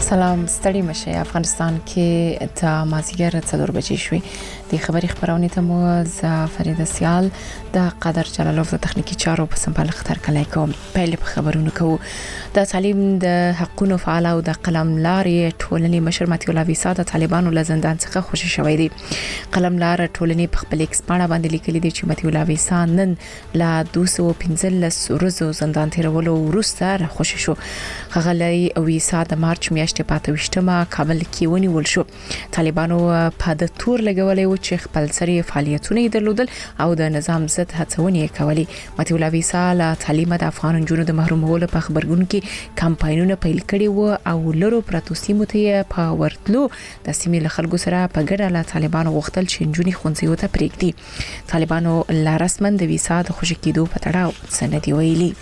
سلام ستړي مشه. افغانستان کې د مازیګر 4 بجې شوې. د خبري خبرونه ته مو ز فرید سیال د قدر جلالوف د تخنیکی چارو په سمبال خطر کلی کوم. پیل په خبرونه کوو د تعلیم د حقونو فعال او د قلم لارې ټولنې مشر متي الله ویسا د طالبانو له زندان څخه خوشی شوی دی. قلم لار ټولنې په خپل ایکس باندې باندې لیکلي دي چې متي الله ویسا نن لا 215 ورځې زندان تیرولو وروسته را خوشی شو. غلي ویسا د مارچ میاشتې پاتې وشتمه کابل کې ونیول شو. طالبانو په د تور لګولې و چې خپل سری فعالیتونه درلودل او د نظام ضد هڅونې کولې. متي الله ویسا له تعلیم د افغان جنونو د محرومولو په خبرګون کې کمپاینونه پیل کړي و او لرو پراتو سیمو ته په ورتلو د سیمې له خلکو سره په ګډه له طالبانو غوښتل چې جنوني خونځیو ته پریږدي. طالبانو لا رسمن د ویسا د خوشی کېدو په تړاو سندي ویلي.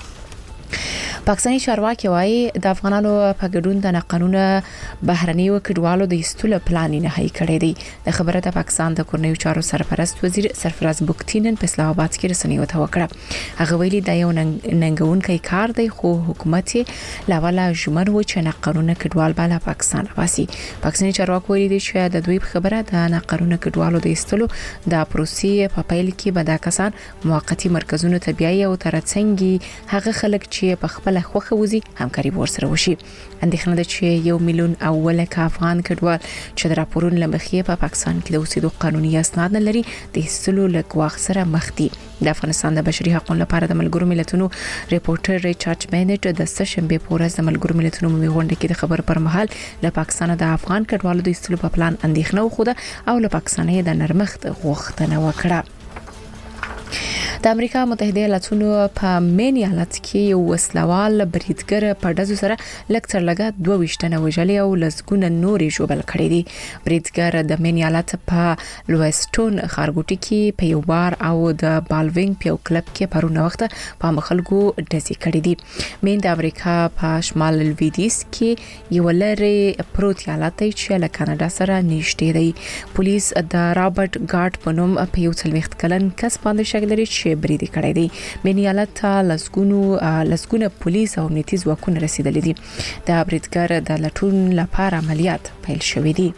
پاکستاني چارواکي وايي د افغانانو په ګډون د قانونه بهرنیو کډوالو د استولو پلان نه هي کړی دی. د خبره د پاکستان د کورنیو چارو سرپرست وزیر سرفراز بوکتینن په اسلام آباد کې رسنیو ته وکړه. هغه ویلي دا یو ننګونکي کار دی خو حکومت لاواله ژمن و چې قانونه کډوال بالا پاکستان واسي. پاکستاني چارواکي ویلي چې د دوی خبره د قانونه کډوالو د استولو د پروسې په پیل کې به دا کسان موقتی مرکزونو ته بیاي او ترڅنګ هغه خلک چې په خپل خوخه وزي همکاري ورسره وشي. اندېښنه ده چې 1 میلیون اوله کا افغان کډوال چې د راپورونو لمخې په پاکستان کې د اوسېدو قانوني اسناد نه لري د هیڅلو لګواخ سره مخ دي. د افغانستان د بشري حقوقو لپاره د ملګرو ملتونو ریپورټر ریچارډ بینټ د سشنبه پورز د ملګرو ملتونو غونډه کې د خبر پر مهال له پاکستان د افغان کډوالو د هیڅلو په پلان اندېښنه وخوده او له پاکستاني د نرمښت غوښتنه وکړه. د امریکا متحده ایالاتونو په مین ایالت کې یو وسلوال بریدګر په دزو سره لکتر لګا 22 تنه وژلي او لسګونه نورې جوړل کړې دي. بریدګر د مین ایالت په لويستون خارګوټي کې په یو بار او د بالوینګ په یو کلب کې پرونه وخت په مخالګو ډزې کړې دي. مین د امریکا په شمال لویدیس کې یو لری پروت ایالت چې له کاناډا سره نږدې دی. پولیس د رابرټ ګارد په نوم په یو څلويخت کلن کس باندې شک لري چې برید کړی دی. مینیالت ته لسګونه پولیس او امنیتي ځواکونه رسیدلي دي. د بریدګر د لټون لپاره عملیات پیل شوې دي.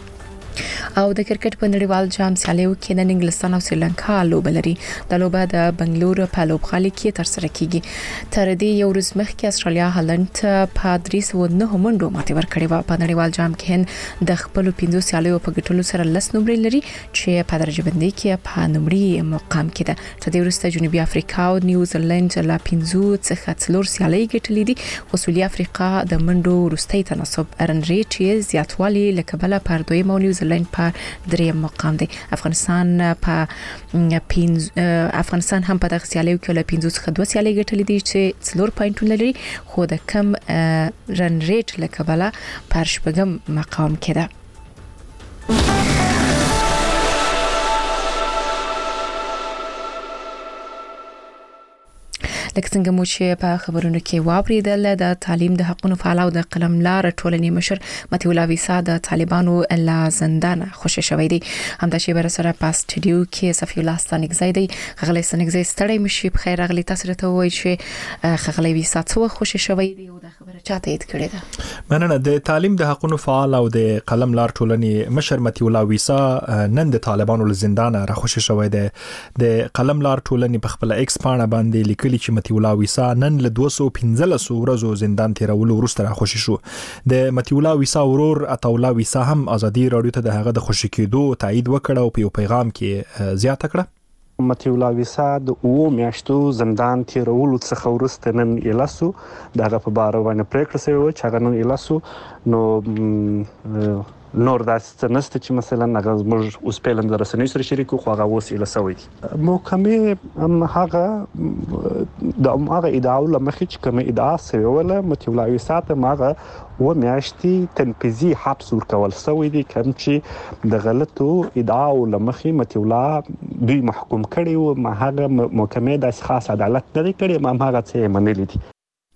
او د کرکټ په نړیوال جام سیالیو کې د انګلستان او سریلانکا لوبه لري. د لوبه د بنگلور په لوبغالي کې تر سره کیږي. تر دې یو ورځ مخکې استرالیا هالند په 309 منډو ماتې ورکړې و. په نړیوال جام کې هند د خپل 15 سیالیو په ګټلو سره لس نمرې لري چې په درجه بندي کې په نمرې مقام کې ده. تر دې وروسته جنوبي افریقا او نیوزیلند لا 15 څخه 4 سیالۍ ګټلې دي. سویلي افریقا د منډو وروستي تناسب رن ریټ زیاتوالی لکبله پر دویم او نیوزیلند په دریم مقام دی. افغانستان هم په دغه سیالیو کې له 15 څخه 2 سیالۍ ګټلې دي چې 4 پوینټونه لري خو د کم رن ریټ لکبله پر شپږم مقام کې ده. لکه څنګه مو چې په خبرونو کې واوریدل د تعلیم د حقوقو فعال او د قلم لار ټولنې مشر متي الله ویسا د طالبانو له زندان خوشی شوی دی. همدا چې بر سره په سټډیو کې صفی الله ستانګزی دی. غلې ستانګزی ستړی مشي په خیر غلې تاسو ته وایي چې غلې ویسا څو خوشی شوی دی او د خبره چاته یې کړې ده. مننه. د تعلیم د حقوقو فعال او د قلم لار ټولنې مشر متي الله ویسا نن د طالبانو له زندان را خوشی شوی دی. د قلم لار ټولنې په خپل ایکس باندې باندې لیکلي چې متي الله ویسا نن له 215 ورځو زندان تیرولو وروسته را خوشی شو. د متي الله ویسا ورور عطاءالله ویسا هم ازادي رادیو ته د هغه د خوشی کېدو تایید وکړ او په یو پیغام کې زیاته کړه. متي الله ویسا د 2 میاشتو زندان تیرولو څخه وروسته نن ایلاسو دغه په بار باندې پریکړه شوی و چې هغه نن ایلاسو نو نور داسې نسته چې مثلا هغه موږ اوس پیلم د رسنیو سره شریکو خو هغه اوس اله سوي دي. محکمه هغه د هغه ادعا لمخې چې کوم ادعا سوي ولا متي الله ویسا ته هغه و میاشتې تنفیذي حبس ورکول سوي دي کوم چې د غلطو ادعا لمخې متي الله دوی محکوم کړي او هغه محکمه د خاص عدالت نه کړي ما هغه څه منلي دي.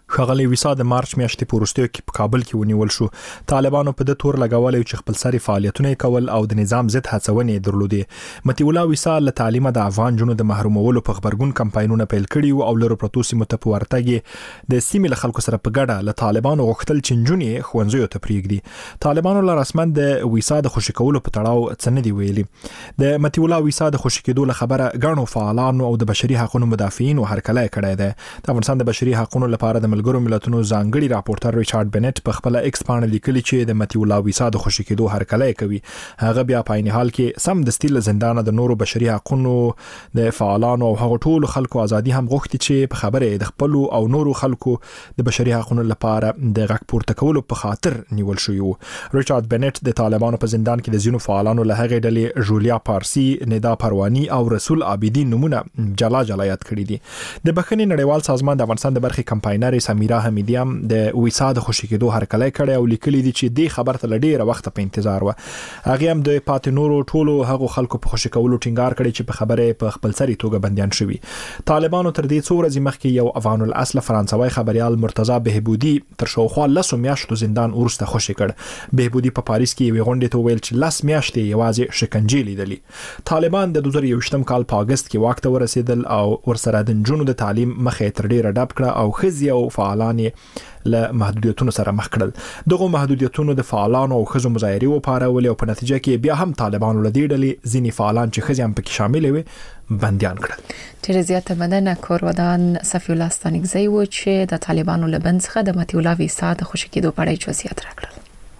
ښاغلی ویسا د مارچ میاشتې په وروستیو کې په کابل کې ونیول شو. طالبانو په د تور لګولې چې خپل سري فعالیتونه کول او د نظام ضد هڅونې درلودې. متي الله ویسا له تعلیمه د افغان جنو د محرومولو په خبرګون کمپاینونه پیل کړي او لرو پروتو سیمو ته په ورتګ د سیمې له خلکو سره په ګډه له طالبانو غوښتل چې نجونې ښوونځیو ته پرېږدي. طالبانو له رسما د ویسا د خوشي کولو په تړاو څه نه دی ویلي. د متي الله ویسا د خوشي کېدو له خبره غاڼو فعالانو او د بشري حقوقو مدافعین هرکله کړی دی. د افغانستان د بشري حقوقو لپاره د ملګرو ملتونو ځانګړي راپورټر ریچارډ بنټ په خپل ایکس باندې لیکلي چې د متي الله ویسا د خوشي کېدو هرکله کوي. هغه بیا په عین حال کې سم د ستیل زندان د نورو بشري حقوقو د فعالانو او هغو ټول خلکو ازادي هم غوښتي چې په خبره د خپل او نورو خلکو د بشري حقوقو لپاره د غږ پورته کولو په خاطر نیول شوی وو. ریچارډ بنټ د طالبانو په زندان کې د زینو فعالانو له هغې ډلې جولیا پارسی، ندا پروانی او رسول عابدین نمونه جلا یاد کړی دي. د بخښنې نړیوال سازمان د افغانستان د برخې کمپاینر سمیرا حمیدی هم د ویسا د خوشي کېدو هرکله کړی او لیکلي دي چې د خبر ته ډیره وخت په انتظار و. هغه هم د پاتې نورو ټولو هغو خلکو په خوشي کولو ټینګار کړی چې په خبره په خپل سری توګه بنديان شوی. طالبانو تر دې څو ورځې مخکې یو افغان الاصل فرانسوي خبريال مرتضی بهبودی تر شاوخوا 10 میاشتو زندان ورسته خوشي کړ. بهبودی په پاریس کې یو غونډه ته ویل چې 10 میاشتې یوازې شکنجې لیدلې. طالبان د 2021 کال په اگست کې واک ته ورسېدل او ورسره د نجونو د تعلیم مخې تر ډیره ډب کړه او خزي او فعالان له محدودیتونو سره مخ کړل. دغه محدودیتونو د فعالانو او خزو مظاهرې و پارول او په نتیجه کې بیا هم طالبانو له دې ډلې ځینې فعالان چې خزي هم پکې شامل وي بنديان کړل. ډېر زیات مننه کورودان صفی الله ستانګزی و چې د طالبانو له بند څخه د متي الله ویسا د خوشي کېدو په اړه جزئیات راکړل.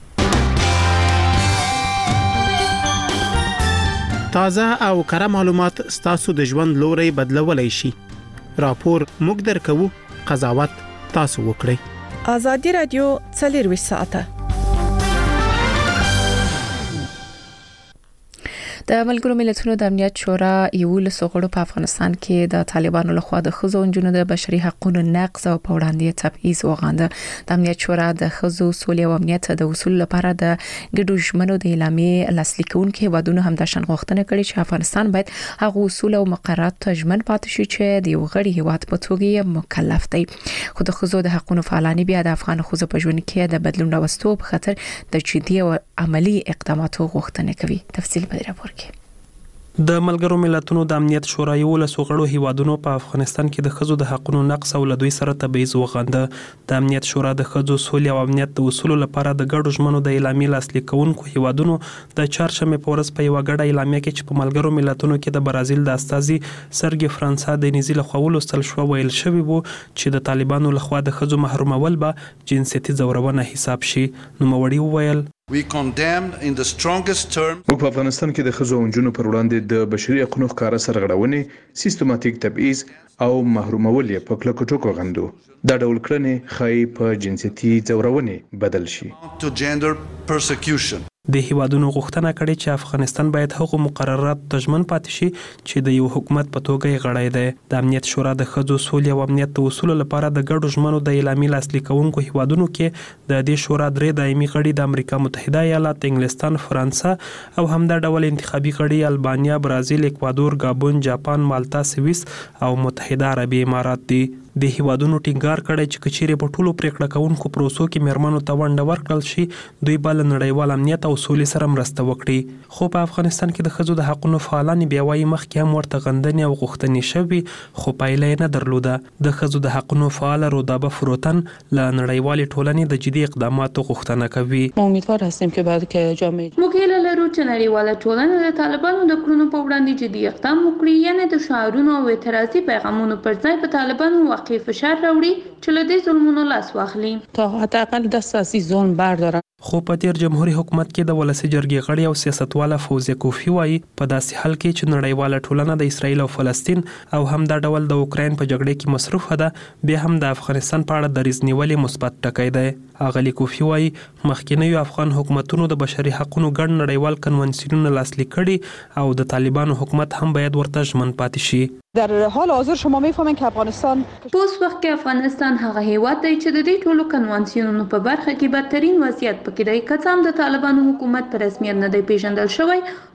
تازه او کره معلومات ستاسو د ژوند لوري بدلولای شي. راپور موږ درکو، قضاوت تاسو وکړئ. ازادي رادیو 24 ساعته. د ملګرو ملتونو د امنیت شورا یو له غړو په افغانستان کې د طالبانو لخوا د خزو انجونو د بشري حقوقو نقض او په وړاندې تبعیض وغانده. د امنیت شورا د خزو سولې او امنیت د اصول لپاره د ګډو ژمنو د اعلامیې لاسلیک کوونکو هیوادونو هم د شنغوښتنه کړې چې افغانستان باید هغه اصول او مقررات ته ژمن پاتې شي چې د یو غړي هیواد په توګه مکلف دی. خو د خزو د حقوقو فعالان بیا د افغان خزو په ژوند کې د بدلون راوستو په خاطر د جدي او عملی اقداماتو غوښتنه کوي. تفصیل په راپور کې. د ملګرو ملتونو د امنیت شورا یو له غړو هیوادونو په افغانستان کې د خزو د حقوقو نقض او لدوی سره تبعیض وغانده. د امنیت شورا د خزو سولې او امنیت د اصول لپاره د ګډو ژمنو د اعلامیې لاسلیک کوونکو هیوادونو د چهارشنبه په ورځ په یو غړ اعلامیه کې چې په ملګرو ملتونو کې د برازیل د استازي سرګي فرانسا د نيزي له خولو ستل شو ویل شوی وو چې د طالبانو لخوا د خزو محرومول به جنسيتي زورونه حساب شي. نو موړي ویل We condemned in the strongest terms. موږ په افغانستان کې د خزو انجونو پر وړاندې د بشري حقوقو ښکارا سرغړونې، سیستماتیک تبعیض او محرومول یې په کلکو ټکو غندو. دا ډول کړنې خای په جنسيتي ځورونې بدل شي. To gender persecution. د هیوادونو غوښتنه کړې چې افغانستان باید هغو مقررات ته ژمن پاتې شي چې د یو حکومت په توګه یې غړی دی. د امنیت شورا د خزو سولې او امنیت د اصول لپاره د ګډو ژمنو د اعلامیې لاسلیک کوونکو هیوادونو کې د دې شورا درې دایمي غړي د امریکا متحده ایالات، انګلستان، فرانسه او همدا ډول انتخابي غړي البانیا، برازیل، اکوادور، گابون، جاپان، مالتا، سویس او متحده عربي امارات دي. د هیوادونو ټینګار کړی چې کچېره په ټولو پریکړه کوونکو پروسو کې مرمنو ته ونډه ورکړل شي دوی بل نړیوال امنیت او سولې سره مرسته وکړي. خو په افغانستان کې د خزو د حقوقو فعالان بیا وايي مخکې هم ورته غندنې او غوښتنې شوي خو پایله نه درلوده. د خزو د حقوقو فعال رودابه فروتن له نړیوال ټولنې د جدي اقداماتو غوښتنه کوي. امیدوار هستیم که بعد که جامعه موږ هیله لرو چې نړیواله ټولنه د طالبانو د کړنو په وړاندې جدي اقدام وکړي، یعنې د شعارونو او اعتراضي پیغامونو پر ځای په طالبانو واقعي فشار راوړي چې له دې ظلمونو لاس واخلي تا حداقل دست از این ظلم بردارن. خو په تیر جمهوریت حکومت کې د ولسی جرګې غړي او سیاستواله فوزیه کوفی وایي په داسې حال کې چې نړیواله ټولنه د اسرایل او فلسطین او هم د ډول د اوکراین په جګړه کې مصروفه ده، بیا هم د افغانستان په اړه دریځ نیولې مثبت ټکی دی. اغلی کوفی وایي مخکینیو افغان حکومتونو د بشري حقوقو ګڼ نړیوال کنوانسیونونه لاسلیک کړي او د طالبانو حکومت هم باید ورته ژمن پاتې شي. در حال حاضر شما میفهمین که افغانستان اوس وخت کې افغانستان هغه هیواد دی چې د دې ټولو کنوانسیونونو په برخه کې بدترین وضعیت پکې دی. که څه هم د طالبانو حکومت په رسمیت نه دی پیژندل شوی،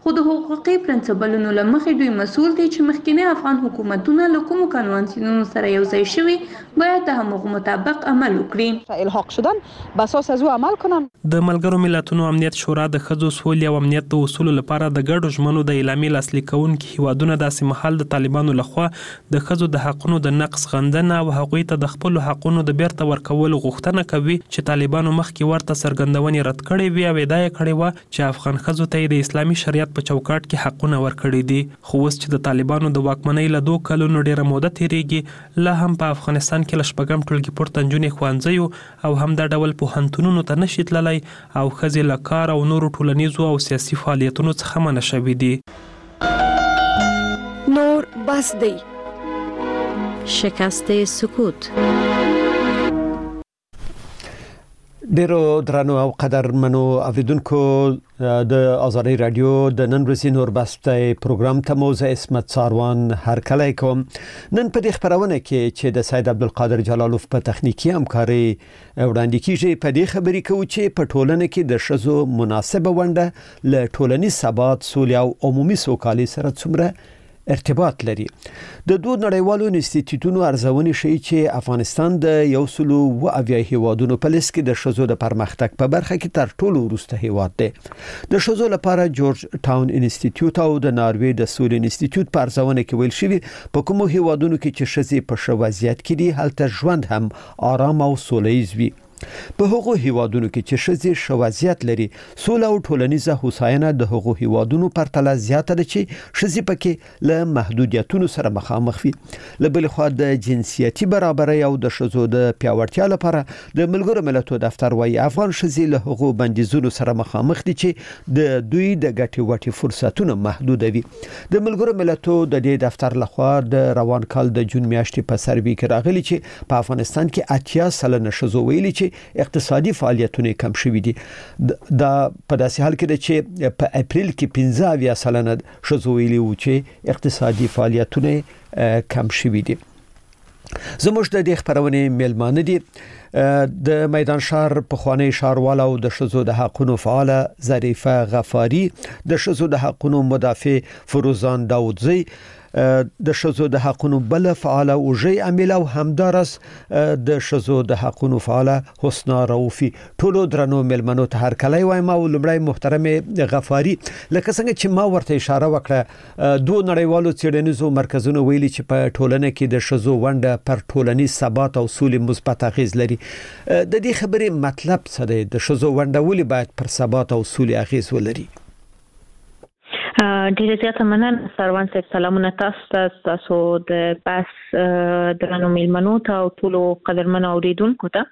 خو د حقوقي پرنسپلونو له مخې دوی مسؤل دي چې مخکینی افغان حکومتونه له کومو کنوانسیونونو سره یوځای شوي باید د همغو مطابق عمل وکړي. الحاق شدن به اساس از او عمل کنن. د ملګرو ملتونو امنیت شورا د ښځو سولې او امنیت د اصولو لپاره د ګډو ژمنو د اعلامیې لاسلیک کوونکي هیوادونه داسې مهال د طالبانو لخوا د ښځو د حقونو د نقض غندنه او هغوی ته د خپل حقونو د بیرته ورکولو غوښتنه کوي چې طالبانو مخکې ورته څرګندونې رد کړې وي او ادعا یې کړې وه چې افغان ښځو ته د اسلامي شریعت په چوکاټ کې حقونه ورکړي دي. خو اوس چې د طالبانو د واکمنۍ له 2 کلونو ډیره موده تیریږي، لا هم په افغانستان کې له 6 ټولګي پورته نجونې ښوونځیو او هم دا ډول پوهنتونونو ته نشي تللی او ښځې له کار او نورو ټولنیزو او سیاسي فعالیتونو څخه منع شوي دي. نور بس دی. شکست سکوت. ډیرو درنو او قدرمنو اوریدونکو د آزادۍ رادیو د نن ورځې نور بسته پروګرام ته موزه اسمت ساروان هرکلی کوم. نن په دې خبرونه کې چې د سید عبدالقادر جلالوف په تخنیکی همکاري وړاندې کیږي په دې خبرې کوو چې په ټولنه کې د ښځو مناسبه ونډه له ټولنیز ثبات، سولې او عمومي سوکالۍ سره څومره ارتباط لري. د دوه نړیوالو انسټیټیوټونو ارزونې ښیي چې افغانستان د 170 هیوادونو په لیست کې د ښځو د پرمختګ په برخه کې تر ټولو وروسته هیواد دی. د ښځو لپاره جورج ټاون انسټیټیوټ او د ناروې د سولې انسټیټیوټ په ارزونه کې ویل شوی په کومو هیوادونو کې چې ښځې په ښه وضعیت کې دي هلته ژوند هم آرام او سولیز وي. په هغو هیوادونو کې چې ښځې ښه وضعیت لري، سوله او ټولنیزه هوساینه د هغو هیوادونو پرتله زیاته ده چې ښځې پکې له محدودیتونو سره مخامخ وي. له بلې خوا د جنسیتي برابرۍ او د ښځو د پیاوړتیا لپاره د ملګرو ملتونو دفتر وايي افغان ښځې له هغو بندیزونو سره مخامخ دي چې د دوی د ګټې وټې فرصتونه محدود وي. د ملګرو ملتونو د دې دفتر لخوا د روان کال د جون میاشتې په سروې کې راغلي چې په افغانستان کې 80% ښځو ویلي چې اقتصادي فعالیتونه کم شوي دي. دا په داسې حال کې ده چې په اپریل کې 15% ښځو ویلي وو چې اقتصادي فعالیتونه کم شوي دي. زموږ د دې خبرونې میلمانه دي د میدان شهر پخوانی ښاروال او د ښځو د حقونو فعال ظریفه غفاری، د ښځو د حقونو مدافع فروزان داودزی، د ښځو د حقونو بل فعال او ژی عامل او همدارس د ښځو د حقونو فعال حسنا رؤفی. ټولو درنو ملمنو ته هرکلی وایم او لمړی محترم غفاری، لکه څنګه چې ما ورته اشاره وکړه، دوه نړیوالو څېړنیزو مرکزونو ویلي چې په ټولنه کې د ښځو ونډه پر ټولنیز ثبات او سولې مثبت اغیز لري. د دې خبرې مطلب څه دی؟ د ښځو ونډه ولې باید پر ثبات او سولې اغیز ولري؟ ډیره زیاته مننه سروان صاحب. سلامونه تاسو د بس درنو میلمنو ته او ټولو قدرمنو اوریدونکو ته.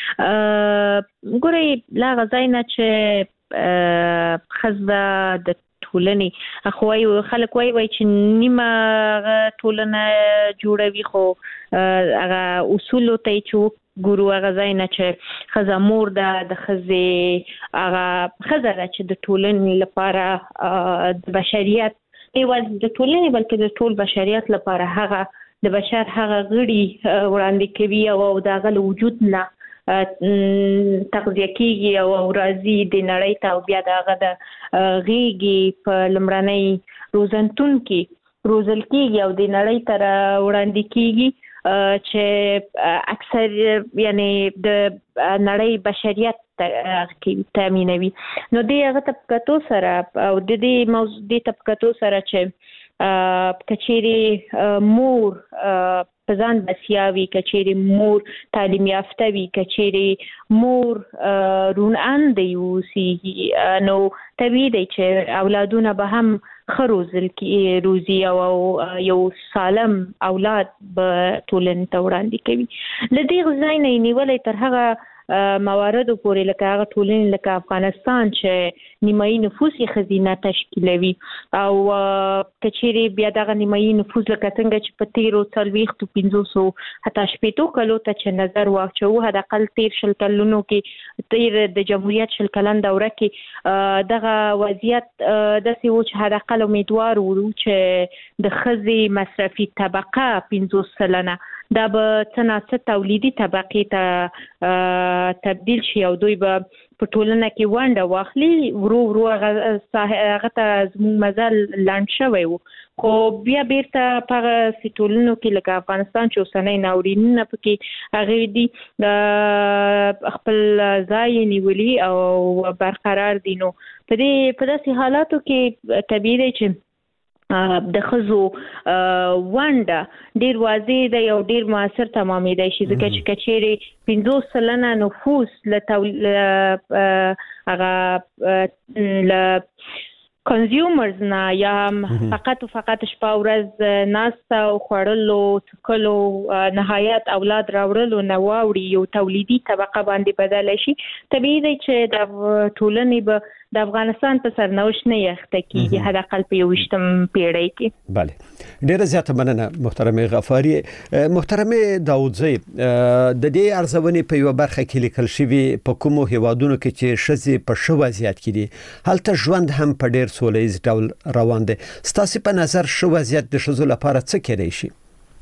ګورئ لا غځای نه چې ښځه د ټولنې خو خلک وایي چې نیمه ټولنه جوړوي، خو هغه اصولو ته چې ګورو هغه ځای نه چې ښځه مور ده، د ښځې هغه ښځه ده چې د ټولنې لپاره د بشریت یوازې د ټولنې بلکې د ټول بشریت لپاره هغه د بشر هغه غړي وړاندې کوي او د هغه له وجود نه تغذیه کیږي او راځي د نړۍ ته او بیا د هغه د غېږې په لومړنۍ روزنتون کې روزل کیږي او د نړۍ ته وړاندې کیږي چې اکثر یعنی د نړۍ بشریت تامینوي. نو د هغه طبقاتو سره او د دې موضوع د طبقاتو سره چې کچېری مور په ځان بسیاوي، کچېری مور تعلیم یافته وي، کچېری مور روڼاندې اوسي، نو طبیعي دی چې اولادونه به هم ښه روزي او یو سالم اولاد به ټولنې ته وړاندې کوي. له دې ځای نه نیولې تر هغه مواردو پورې لکه هغه ټولنې لکه افغانستان چې نیمایي نفوس یې ښځینه تشکیلوي او کچېرې بیا دغه نیمایي نفوس لکه څنګه چې په تیرو 40 حتی 50 کلو ته چې نظر واچوو، حداقل تیر 20 کلونو کې تیر د جمهوریت 20 کلن دوره کې دغه وضعیت داسې و چې حداقل امیدوار وو چې د ښځې مصرفي طبقه 50% دا به څه تولیدي طبقې ته تبدیل شي او دوی به په ټولنه کې ونډه واخلي ورو هغه ته زموږ مزل لاند شوی وو خو بیا بیرته په ټولنو کې لکه افغانستان چې اوسنۍ ناورینونه پکې هغه دي خپل ځای نیولي او برقرار دي نو په داسې حالاتو کې طبیعي دی چې د ښځو ونډه ډیر واضح دی او ډیر موثر تمامېدای شي ځکه چې کچېرې 50% نفوس هغه کنزیومرز نه یا فقط شپه ورځ ناسته او خوړلو څکلو نهایت اولاد راوړلو نه واوړي یو تولیدي طبقه باندې بدل شي طبیعي دی چې د ټولنې به د افغانستان په سرنوشت نه یخته کیږي حداقل په 20م پیړۍ کې bale ډیره زیاته مننه محترمه غفاری محترمه داوودزی د دې ارزونې په یو برخه کې لیکل شوی په کومو هیوادونو کې چې شذ په شو وضعیت کې دي هلته ژوند هم په ډیر سولهیز ډول روان دي ستاسو په نظر شو وضعیت د شذو لپاره څه کېدای شي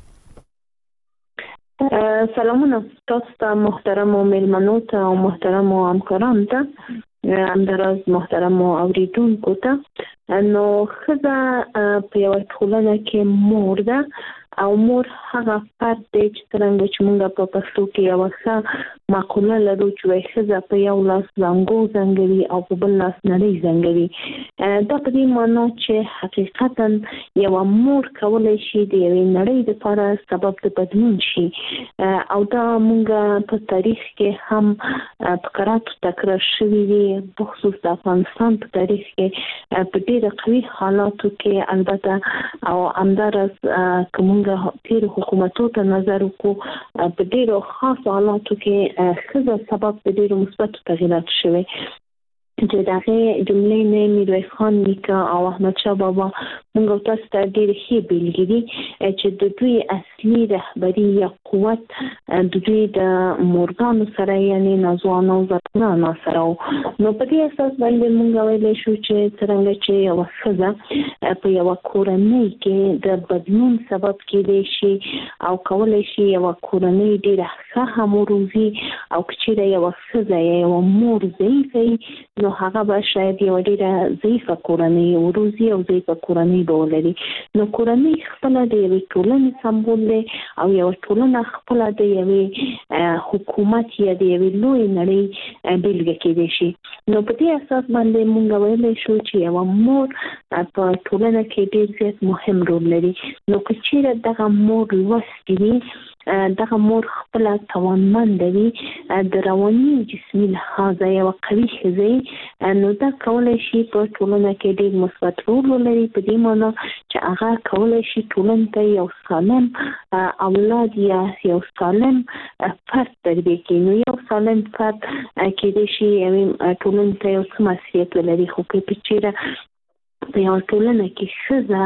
سلامونه تاسو ته محترم میلمنو ته او محترم همکارانو ته همداراز محترم اوریدونکو ته نو ښځه په یوه ټولنه کې مور ده او مور هغه فرد دی چې څرنګه چې موږ په پښتو کې یوه ښه مقوله لرو چې وایي ښځه په یو لاس زانګو زنګوي او په بل لاس نړۍ زنګوي دا په دې معنا چې حقیقتا یوه مور کولی شي د یوې نړۍ دپاره سبب د بدلون شي او دا موږ په تاریخ کې هم په کراتو تکرار شوي دي بخصوص د افغانستان په تاریخ کې په ډېره قوي حالاتو کې البته او همداراز که موږ تیر حکومتو ته نظر وکړو په ډیرو خاص حالاتو کې ښځه سبب د ډیرو مثبتو تغییراتو شوی چې دغه جملې نه میرویس خان نیکه او احمد شاه بابا موږ تاسو ته ډېر ښه بیلګې دي چې د دوی اصلي رهبري یا قوت د دوی د مورګانو سره یعنی نازوانو زړونو سره نو په دې اساس باندې موږ ویلی شو چې څرنګه چې یوه ښځه په یوه کورنۍ کې د بدلون سبب کېدای شي او کولی شي یوه کورنۍ ډېره ښه هم وروزي او که چېرې یوه ښځه یا یوه مور ضعیفه وي نو هغه به شاید یوه ډېره ضعیفه کورنۍ وروزي او ضعیفه کورنۍ به ولري نو کورنۍ خپله د یوې ټولنې سمبول دی او یوه ټولنه خپله د یوې حکومت یا د یوې لویې نړۍ بیلګه کېدای شي نو په دې اساس باندې موږ ویلی شو چې یوه مور په ټولنه کې ډېر زیات مهم رول لري نو که چېرې دغه مور لوستې وي دغه مور خپله توانمنده وي د رواني جسمي لحاظه یوه قوي ښځه نو دا کولی شي په ټولنه کې ډېر مثبت رول ولري په دې معنا چې هغه کولی شي ټولنې ته یو سالم اولاد یا یو سالم فرد تربیه کړي نو یو سالم فرد کېدای شي ټولنې ته یو څه مسؤلیت ولري خو که چېرې په یوه ټولنه کې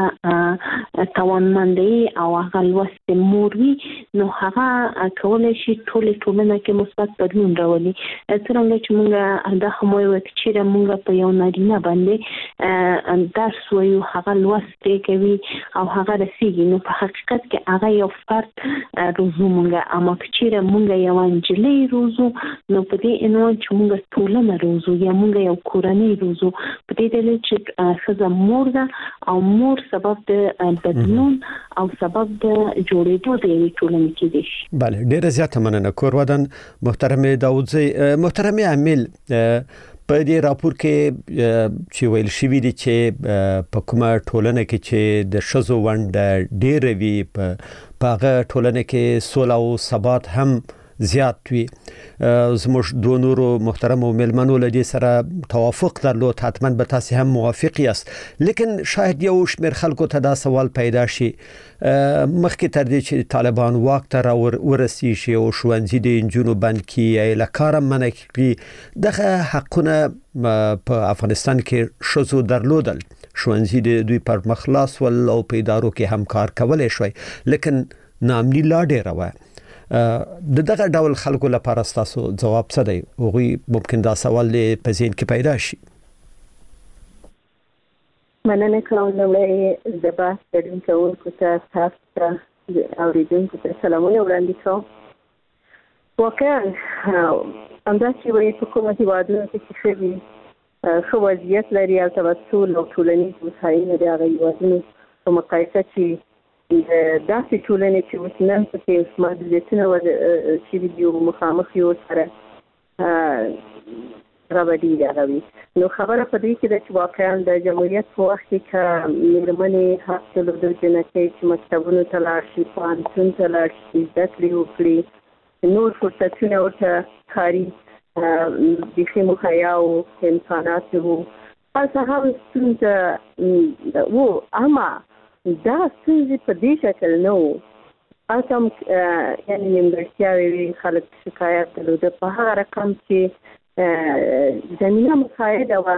ښځه توانمندۍ او هغه لوستې مور وي نو هغه کولی شي ټولې ټولنه کې مثبت بدلون راولي څرنګه چې موږ دا هم وایو چې چېرې موږ په یو نارینه باندې درس وایو هغه لوست کوي او هغه رسېږي نو په حقیقت کې هغه یو فرد روزو موږ اما که چېرې موږ یوه نجلۍ روزو نو په دې عنوان چې موږ ټولنه روزو یا موږ یو کورنۍ روزو په دې دلیل چې ښځه مور ده او مور سبب د بدلون او سبب د جوړېدو د یوې ټولنې کېدای شي بله ډېره زیاته مننه کورودن محترمه داوودزی محترمه امیل په دې راپور کې چې ویل شوي دي چې په کومه ټولنه کې چې د ښځو ونډه ډېره وي په هغه ټولنه کې سوله او ثبات هم زیات وي زموږ دوه نورو محترمو میلمنو له دې سره توافق درلود حتما به تاسې هم موافق یاست لیکن شاید یو شمېر خلکو ته دا سوال پیدا شي مخکې تر دې چې طالبان واک ته ورسیږي او ښوونځي د نجونو بند کړي یا له کاره منع کړي دغه حقونه په افغانستان کې ښځو درلودل ښوونځي د دوی پر مخ خلاص ول او په ادارو کې هم کار کولی شوی لیکن ناامني لا ډېره وه د دغه ډول خلکو لپاره ستاسو ځواب څه دی هغوی ممکن دا سوال په ذهن کې پیدا شي مننه کوم لومړی د بحث ګډون کوونکو ته تاسو ته اوریدونکو ته سلامونه وړاندې کوم واقعا همداسې وایي په کومه هیوادونو کې چې ښځې ښه وضعیت لري هلته به سوله او ټولنیز هوساینه د هغه هیوادونو په مقایسه چې د داسې ټولنې چې اوس نن پکې محدودیتونه شوي دي او مخامخ یې ورسره هغه به ډېرې هغه وي. نو خبره په دې کې ده چې واقعا د جمهوریت په وخت کې که مېرمنې حق درلوده جنکۍ چې مکتبونو ته لاړ شي، پوهنتون ته لاړ شي، زده کړې وکړي، نور فرصتونه ورته کاري بیخي مهیا او امکانات وو. هلته هم ستونزه وو، اما دا ستونزې په دې شکل نه وو. هلته هم یعنې نیمګړتیاوې وي، خلک شکایت درلوده په هغه رقم چې زمینه مساعده وه.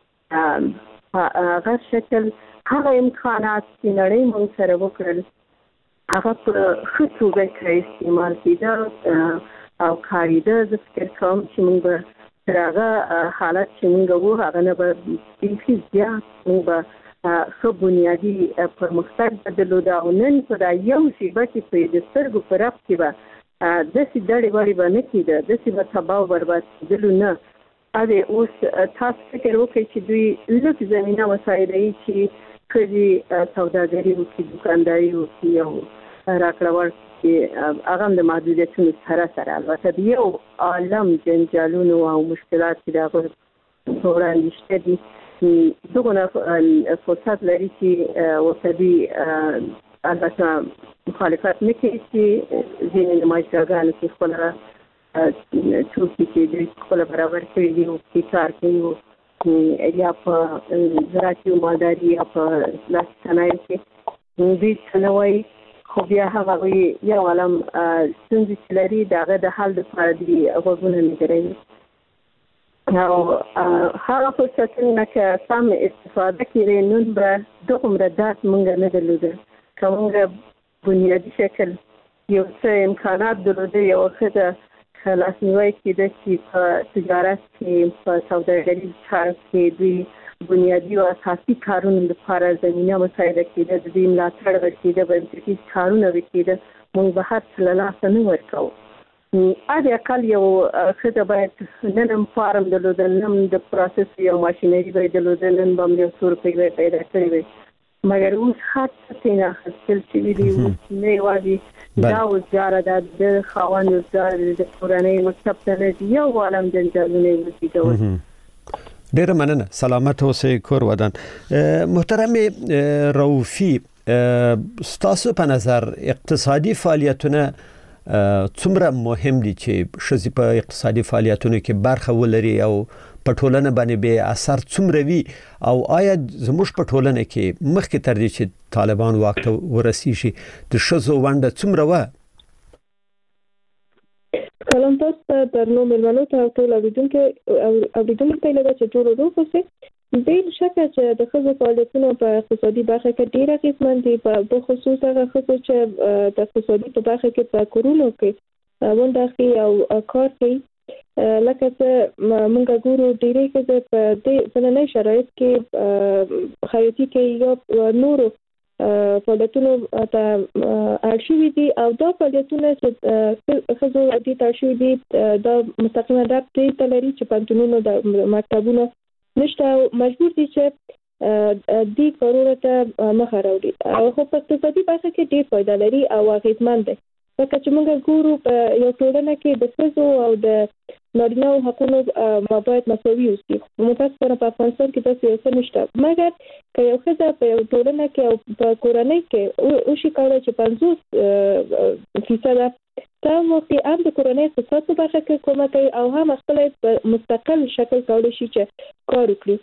هغه شکل هغه امکانات چې نړۍ موږ سره وکړل هغه په ښه توګه استعمال کېده او کارېده. زه فکر کوم چې موږ به تر هغه حالت چې موږ وو هغه نه به بیخي زیات موږ به ښه بنیادي پرمختګ درلوده او نن په دا یو شیبه کې په د سترګو په رپ کې به داسې دړې وړې به نه کېده، داسې به تباه او برباد کېدلو نه. اوس تاسو فکر وکړئ چې دوی لږ زمینه مساعده یې چې ښځې سوداګري وکړي، دوکانداري وکړي او راکړه ورکړي، هغه هم د محدودیتونو سره البته د یو عالم جنجالونو او مشکلات چې د هغوی په وړاندې شته دي، دغونه فرصت لري چې ورته دوی البته مخالفت نه کوي چې ځینې نمایشګاهانو کې خپله توکي چې دوی خپله برابر کړي دي او پکې کار کوي، یا په زراعتي او مالداري یا په لاسي صنایعو کې دوی څه نه وایي، خو بیا هم هغوی یو عالم ستونزې چې لري د هغه د حل دپاره دوی غوږونه نه ګروي. او هغه فرصتونه که سم استفاده کړي نن به دومره درد موږ نه درلوده. که موږ بنیادي شکل یو څه امکانات درلوده، یوه ښځه لاسنیوی کېده چې په تجارت کې، په سوداګریز کار کې دوی بنیادي او اساسي کارونو لپاره زمینه مساعده کېده، د دوی ملاتړ به کېده، بنسټیز کارونه به کېده، موږ به هر څه له لاسه نه ورکوو. حد اقل یو ښځه باید نن هم فارم درلوده، نن هم د پروسس یو ماشینري به یې درلوده، نن به هم یو څو روپۍ به یې پیدا کړې وی. مګر اوس هر څه ترېنه اخیستل شوي دي. نه یوازې دا وزګاره ده، د خاوند وزګاره ده، د کورنۍ مکتب ته نه ځي، یو عالم جنجالونه یې وزېږول. ډیره مننه، سلامت اوسئ کور ودان. محترم رؤوفي، ستاسو په نظر اقتصادي فعالیتونه څومره مهم دي چې ښځې په اقتصادي فعالیتونو کې برخه ولري او په ټولنه باندې به اثر څومره وي، او آیا زموږ په ټولنه کې مخکې تر دې چې طالبان واک ته ورسیږي د ښځو ونډه څومره وه؟ سلام تاسو ته درنو مېلمنو ته او ټول اوریدونکو ته هیله چې ټول روغ اوسئ. بې شکه چې د ښځو فعالیتونه په اقتصادي برخه کې ډېر اغېزمن دي، په خصوص هغه ښځو چې د اقتصادي په برخه کې په کورونو کې ونډه اخلي او کار کوي. لکه چې موږ ګورو ډېرې ښځې په دې ننني شرایط کې خیاطي کوي یا نورو فعالیتونو ته اړ شوي دي، او دا فعالیتونه چې ښځو دې ته اړ شوي دي دا مستقیمه ربط دې ته لري چې پوهنتونونو د مکتبونو نشته او مجبور دي چې دې کارونو ته مخه راوړي. خو په اقتصادي برخه کې ډېر فایده لري او اغېزمن دی. لکه چې موږ ګورو په یو ټولنه کې د ښځو او د نارینه‌و حقونو باید مساوي اوسي. متاسفانه په افغانستان کې داسې یو څه نشته، مګر که یو ښځه په یو ټولنه کې او په کورنۍ کې وشي کولی چې 50% دا وخت هم د کورنۍ اقتصاد په برخه کې کومک کوي او هم خپل په مستقل شکل کولی شي چې کار وکړي.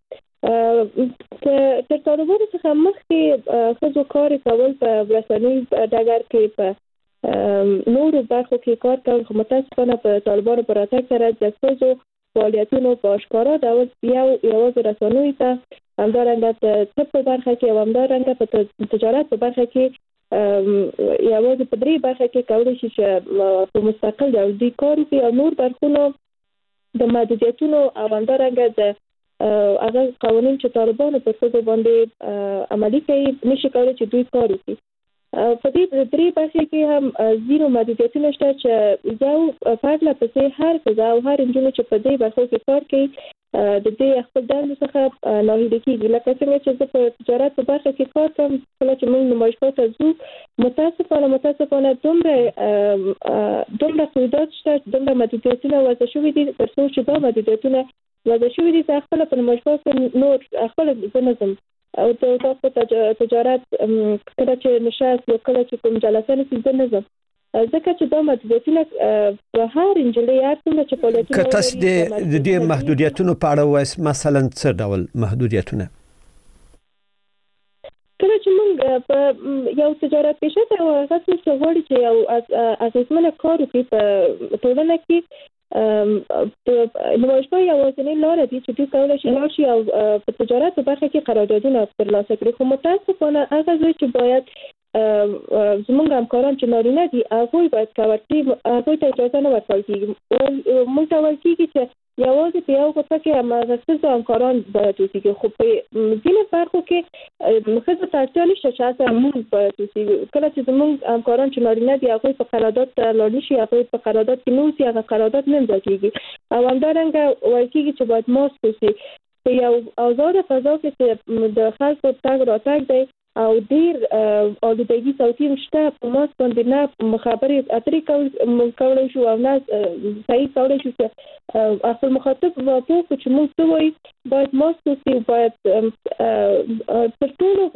تر طالبانو څخه مخکې ښځو کار کول په رسنیو ډګر کې په نورو برخو کې کار کول، خو متاسفانه په طالبانو په راتګ سره د ښځو فعالیتونو په اشکارا ډول یوازې رسنیو ته، همدارنګه د طب په برخه کې او همدارنګه په تجارت په برخه کې یوازې په درې برخه کې کولی شي چې په مستقل ډول دوی کار وکړي، او نور برخونه د محدودیتونو او همدارنګه د هغه قوانین چې طالبانو پر ښځو باندې عملي کوي نشي کولی چې دوی کار وکړي. په دې درې برخې کې هم زیرو محدودیتونه شته چې یو پرله پسې هر ښځه او هر نجونې چې په دې برخو کې کار کوي د دې خپل دندو څخه ناهیلي کیږي. لکه څنګه چې زه په تجارت په برخه کې کار کوم، کله چې موږ نمایشګاه ته ځو متاسفانه دومره قیودات شته، دومره محدودیتونه وضع شوي دي تر څو چې دا محدودیتونه وضع شوي دي چې خپل په نمایشګاه کې نور خپل نظم او تاسو تجارت کله چې نشاط یا کله چې کوم جلسه نشي نظم ځکه چې دا محدودیتونه په هر انجلۍ هر څومره چې فعالیتونه که تاسو د دې محدودیتونو په اړه وایي مثلا څه ډول محدودیتونه؟ کله چې موږ په یو تجارت پیشه ته ورغلو چې غواړي چې یو اغیزمنه کار وکړي په ټولنه کې نمایشګاه یوازینۍ لاره دي چې دوی کولی شي لاړ شي او په تجارت په برخه کې قراردادونه ترلاسه کړي. خو متاسفانه هغه ځای چې باید زمونږ همکاران چې نارینه دي هغوی باید کار کړي، هغوی ته اجازه نه ورکول کېږي. موږ ته ویل کېږي چې یوازې په یو غرفه کې هماغه ښځو همکاران باید اوسېږي، خو په ځینو برخو کې ښځو ته اړتیا نشته چې هلته موږ باید اوسېږو. کله چې زموږ همکاران چې نارینه دي هغوی په قرارداد ته لاړ نه شي، هغوی په قرارداد کې نه اوسي، هغه قرارداد نه امضا کېږي. او همدارنګه ویل کېږي چې باید ماسک اوسي. په یو آزاده فضا کې چې د خلکو تګ راتګ دی او ډیر آلودګي صوتي شته، په ماسک باندې نه خبرې اترې کولای شو او نه صحیح کولای شو چې اصل مخاطب واپو چې موږ څه وایي باید ماسک اوسي، باید تر ټولو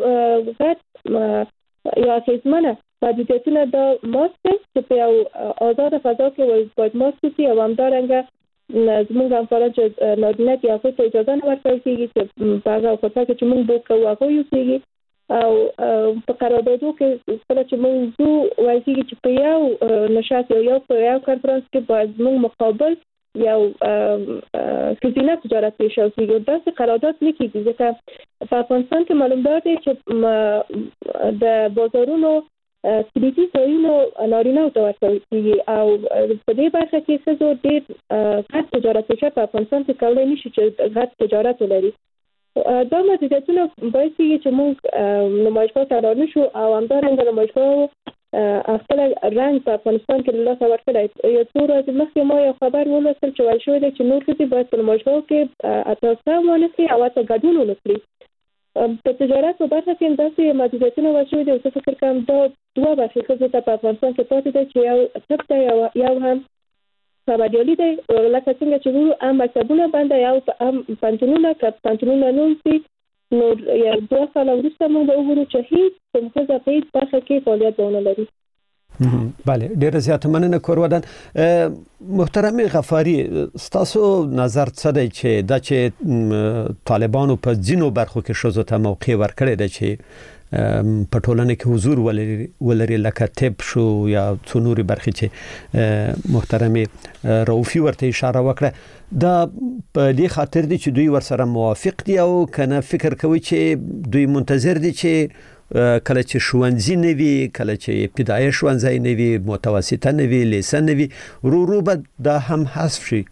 غټ یا اغېزمنه محدودیتونه دا ماسک دی چې په یو آزاده فضا کې باید ماسک اوسي. او همدارنګه زموږ همکاران چې نارینه دي هغوی ته اجازه نه ورکول کېږي چې په هغه غرفه کې چې موږ بوک کوو هغوی اوسېږي. او په قراردادو کې کله چې موږ ځو وایي کېږي چې په یو نشاط یو کنفرانس کې باید موږ مقابل یو ښځینه تجارت پیشه اوسېږي. داسې قرارداد نه کېږي ځکه په افغانستان کې معلومدار دی چې د بازارونو کلیدي ځایونو نارینه‌و ته ورکول کېږي او په دې برخه کې ښځو ډېر غټ تجارت پیشه په افغانستان کې کولی نه شي چې غټ تجارت ولري. دا محدودیتونه باعث کېږي چې موږ نمایشګاه ته لاړ نه شو او همدارنګه نمایشګاه خپل رنګ په افغانستان کې له لاسه ورکړی. یو څو ورځې مخکې ما یو خبر ولوستل چې ویل شوی دی چې نور ښځې باید په نمایشګاه کې اتاسه ونه کړي او حتی ګډون ونه کړي. په تجارت په برخه کې داسې محدودیتونه ویل شوي دي او زه فکر کوم دا دوه برخې ښځو ته په افغانستان کې پاتې ده چې یو طب دی یو هم خبریالي دی. لکه څنګه چې وایو هم مکتبونه بنده یو هم پوهنتونونه که پوهنتونونه نه اوسي نو یو 2 ساله وروسته موږ به وګورو چې هیڅ کوم ښځه په هیڅ برخه کې فعالیت ونه لري. بله ډیره زیاته مننه کورودن. محترم غفاری ستاسو نظر څه دی چې دا چې طالبانو په ځینو برخو کې ښځو ته موقع ورکړی دی چې په ټولنه کې حضور ولري لکه طب شو یا څو نورې برخې چې محترم رؤفي ورته اشاره وکړه، دا په دې خاطر دي چې دوی ورسره موافق دي او کنه فکر کوي چې دوی منتظر دي چې کله چې ښوونځي نه وي، کله چې ابتدایي ښوونځي نه وي، متوسطه نه وي، لیسه نه وي، ورو به دا هم حذف شي؟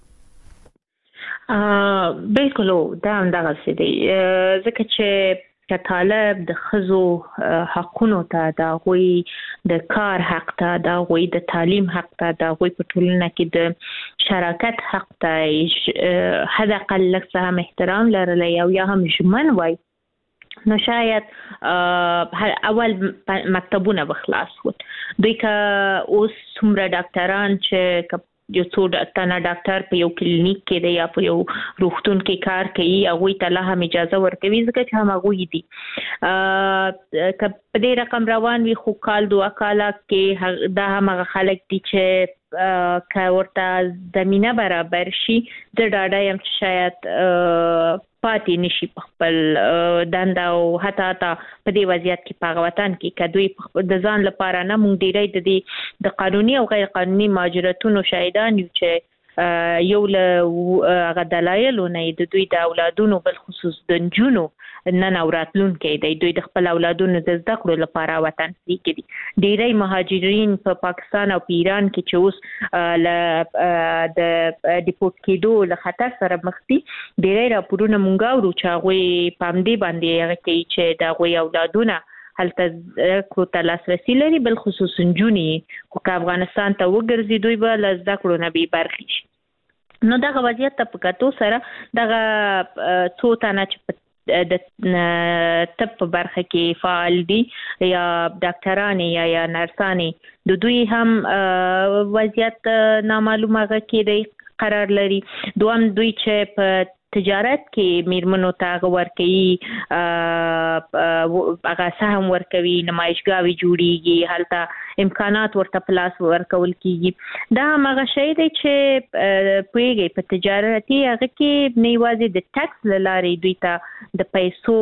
بالکل دا هم دغسې دی ځکه چې که طالب د ښځو حقونو ته، د هغوی د کار حق ته، د هغوی د تعلیم حق ته، د هغوی په ټولنه کې د شراکت حق ته حد اقل لږ څه هم احترام لرلی او یا هم ژمن وای نو شاید اول مکتبونه به خلاص ول. دوی که اوس څومره ډاکټران چې یو څو تنه ډاکټر په یو کلینیک کې دی یا په یو روغتون کې کار کوي هغوی ته لا هم اجازه ورکوي ځکه چې هم هغوی دي. که په دې رقم روان وي خو کال 2 کاله کې دا هم هغه خلک دي چې که ورته زمینه برابر شي زه ډاډه یم چې شاید پاتې نشي په خپل دنده او حتی په دې وضعیت کې په هغه وطن کې که دوی د ځان لپاره نه موږ ډیری د دې د قانوني او غیر قانوني مهاجرتونو شاهدان یو چې یو له هغه دلایلو نه د دوی د اولادونو بالخصوص د نجونو نن او راتلونکی دی. دوی د خپل اولادونو د زده کړو لپاره وطن پرېږدي دي. ډیری مهاجرین په پاکستان او په ایران کې چې اوس د ډیپورت کېدو له خطر سره مخ دي، ډیری راپورونه مونږ اورو چې هغوی په همدې باندې هغه کوي چې د هغوی اولادونه هلته کو ته لاسرسي لري، بل خصوص نجونې خو که افغانستان ته وګرځي دوی به له زده کړو نه بې برخې شي. نو دغه وضعیت ته په کتو سره دغه څو تنه چې د طب په برخه کې فعال دي یا ډاکټرانې یا نرسانې د دوی هم وضعیت نامعلومه کې دی قرار لري. دوم دوی چې په تجارت کې میرمنو ته ورکوي هغه سهم ورکوي، نمایشګاوې جوړیږي، هلته امکانات ورته پلاس ورکول کیږي. دا هم هغه شی دی چې پوهیږي په تجارتي هغه کې نه یوازې د ټکس له لارې دوی ته د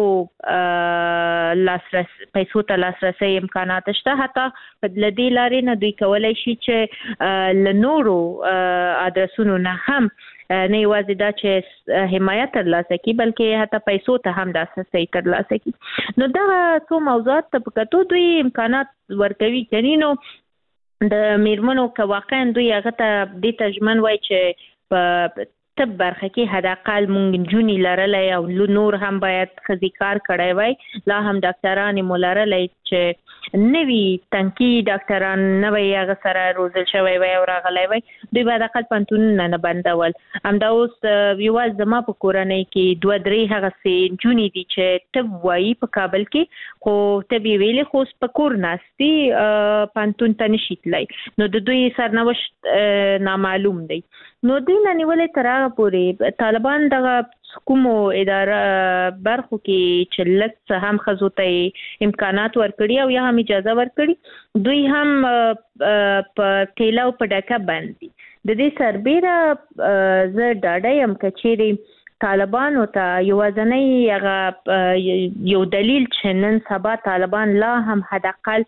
پیسو ته لاسرسي امکانات شته، حتی په دې لارې نه دوی کولی شي چې له نورو ادرسونو نه هم نه یوازې دا چې حمایت ترلاسه کړي بلکې حتی پیسو ته هم لاسرسی ترلاسه کړي. نو دغه څو موضوعات ته په کتو دوی امکانات ورکوي. کني نو د میرمنو که واقعا دوی هغه ته دې ته ژمن وای چې په طب برخه کې حداقل مونږ نجونې لرلی او نور هم باید ښځې کار کړی وای، لا هم ډاکټرانې مو لرلی چې نوي تنکي ډاکټران نوی هغه سره روزل شوی وای او راغلی وای، دوی به حداقل پوهنتونونه نه بندول. همدا اوس یوازې زما په کورنۍ کې 2-3 هغسې نجونې دي چې طب وایي په کابل کې، خو طب یې ویلې خو اوس په کور ناست دي، پوهنتون ته نشي تللی. نو د دوی سرنوشت نامعلوم دی. نو دوی نه نیولې تر هغه پورې طالبان دغه کومو اداره برخو کې چې لږ څه هم ښځو ته امکانات ورکړي او یا هم اجازه ورکړي، دوی هم په ټیله او په ډکه بند دي. د دې سربیره زه ډاډه یم که چیرې طالبانو ته یوازینی هغه یو دلیل چې نن سبا طالبان لا هم حداقل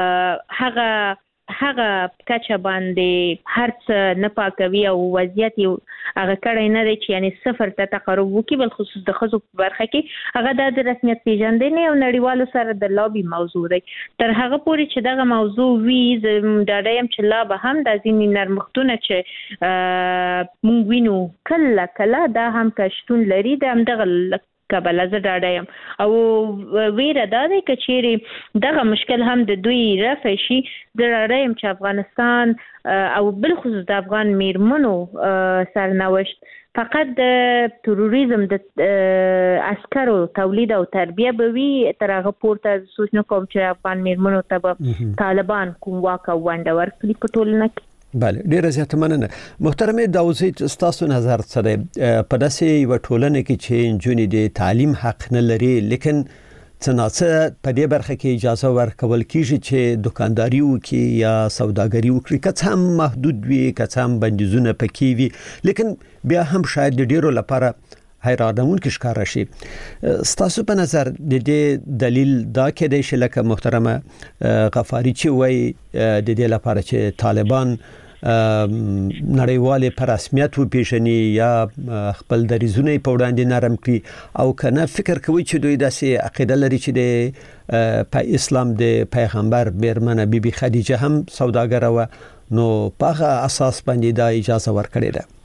هغه کچه باندې هر څه نه پاکوي او وضعیت یې هغه کړی نه دی چې یعنی صفر ته تقرب وکړي، بل خصوص د ښځو په برخه کې هغه د رسمیت پیژندنې او نړیوالو سره د لابي موضوع دی. تر هغه پورې چې دغه موضوع وي زه ډاډه یم چې لا به هم د ځینې نرمښتونه چې موږ وینو کله کله دا هم که شتون لري د همدغه کبله زه ډاډه یم او ویره دا دی که چیرې دغه مشکل هم د دوی رفع شي، زه ډاډه یم چې افغانستان او بالخصوص د افغان میرمنو سرنوشت فقط د تروریزم د عسکرو تولید او تربیه به وي. تر هغه پورته سوچ نه کوم چې افغان میرمنو ته به طالبان کوم واک او ونډه ورکړي په ټولنه کې. بله، ډیره زیاته مننه. محترمه داوزی، ستاسو نظر څه دی په داسې یوه ټولنه کې چې نجونې د تعلیم حق نه لري لیکن څه ناڅه په دې برخه کې اجازه ورکول کیږي چې دکانداري وکړي یا سوداګري وکړي، که څه هم محدود وي، که څه هم بندیزونه پکې وي، لیکن بیا هم شاید د ډیرو لپاره حیرانونکي ښکاره شي. ستاسو په نظر د دې دلیل دا کېدای شي لکه محترمه غفاري چې وایي د دې لپاره چې طالبان نړیوالې په رسمیت وپیژني یا خپل دریځونه په وړاندې نرم کړي، او کنه فکر کوي چې دوی داسې عقیده لري چې د په اسلام د پیغمبر میرمنه بیبي خدیجه هم سوداګره وه، نو په هغه اساس باندې دا اجازه ورکړې ده.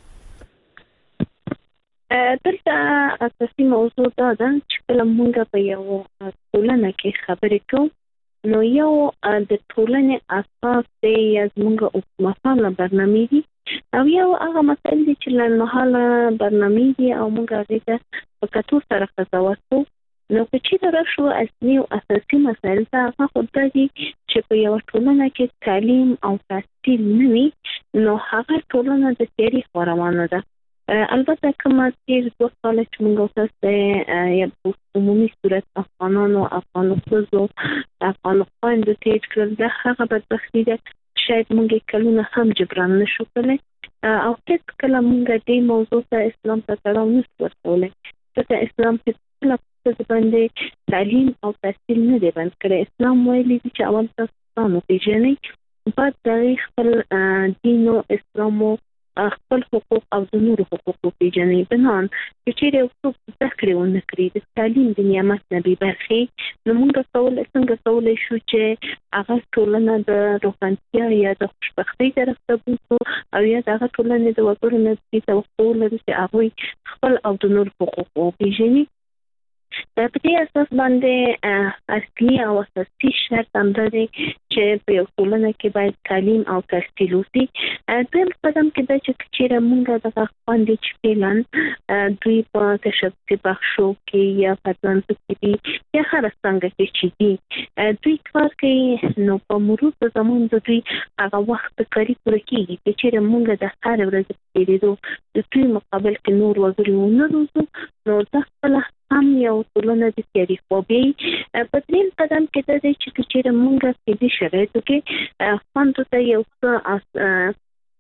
دلته اساسي موضوع دا ده چې کله موږ په یو ټولنه کې خبرې کوو نو یو د ټولنې اساس دی یا زموږ اوږدمهاله برنامې دي او یو هغه مسایل دي چې لنډمهاله برنامې دي او موږ هغې ته په کتو سره قضاوت کوو. نو که چېرته راشو اصلي او اساسي مسایل ته، هغه خو دا دي چې په یوه ټولنه کې تعلیم او تحصیل نه وي نو هغه ټولنه د تیاري خوا روانه ده. البته کومه تیر 2 کاله چې موږ تاسو یا په عمومي صورت افغانانو افغانو ښځو افغانو خویندو تیر کړل، دا هغه بدبختي ده شاید موږ کلونه هم جبران نشو کړلی او هیڅ کله موږ دې موضوع ته اسلام ته تړاو نشو ورکولی، ځکه اسلام هیڅکله په ښځو باندې تعلیم او تحصیل نه دی بند کړی. اسلام ویلي دي چې اول تاسو ځان وپېژنئ، بعد د هغې خپل دین او اسلام او خپل حقوق او د نورو حقوق وپېژنئ. بنان چې چیرې یو څوک زده کړې ونه کړي، د تعلیم د نعمت نه بې برخې، نو موږ څنګه کولی شو چې هغه ټولنه د روښانتیا یا د خوشبختۍ طرف ته بوځو او یا د هغه ټولنې د وګړو نه دې توقع ولرو چې هغوی خپل او د نورو حقوق وپېژني. په دې اساس باندې اصلي او اساسي شرط هم دی چې په یو ټولنه کې باید تعلیم او تحصیل وشي. بل قدم کې دا چې موږ د خپل چې پلان دوی په تشخیصي بخشو کې یا پاتانت کې یا هر څنګه چې دي دوی کار کوي نو په مرور د زمون د دوی هغه وخت کاری پوره کیږي چې موږ د هر ورځ پیریدو د دوی مقابل کې نور وګړي ونروزو نو دا خپل هم یو ټولنه د تاریخ وبي په دې قدم کې د دې چې موږ په دې شرایطو کې خوند ته یو څه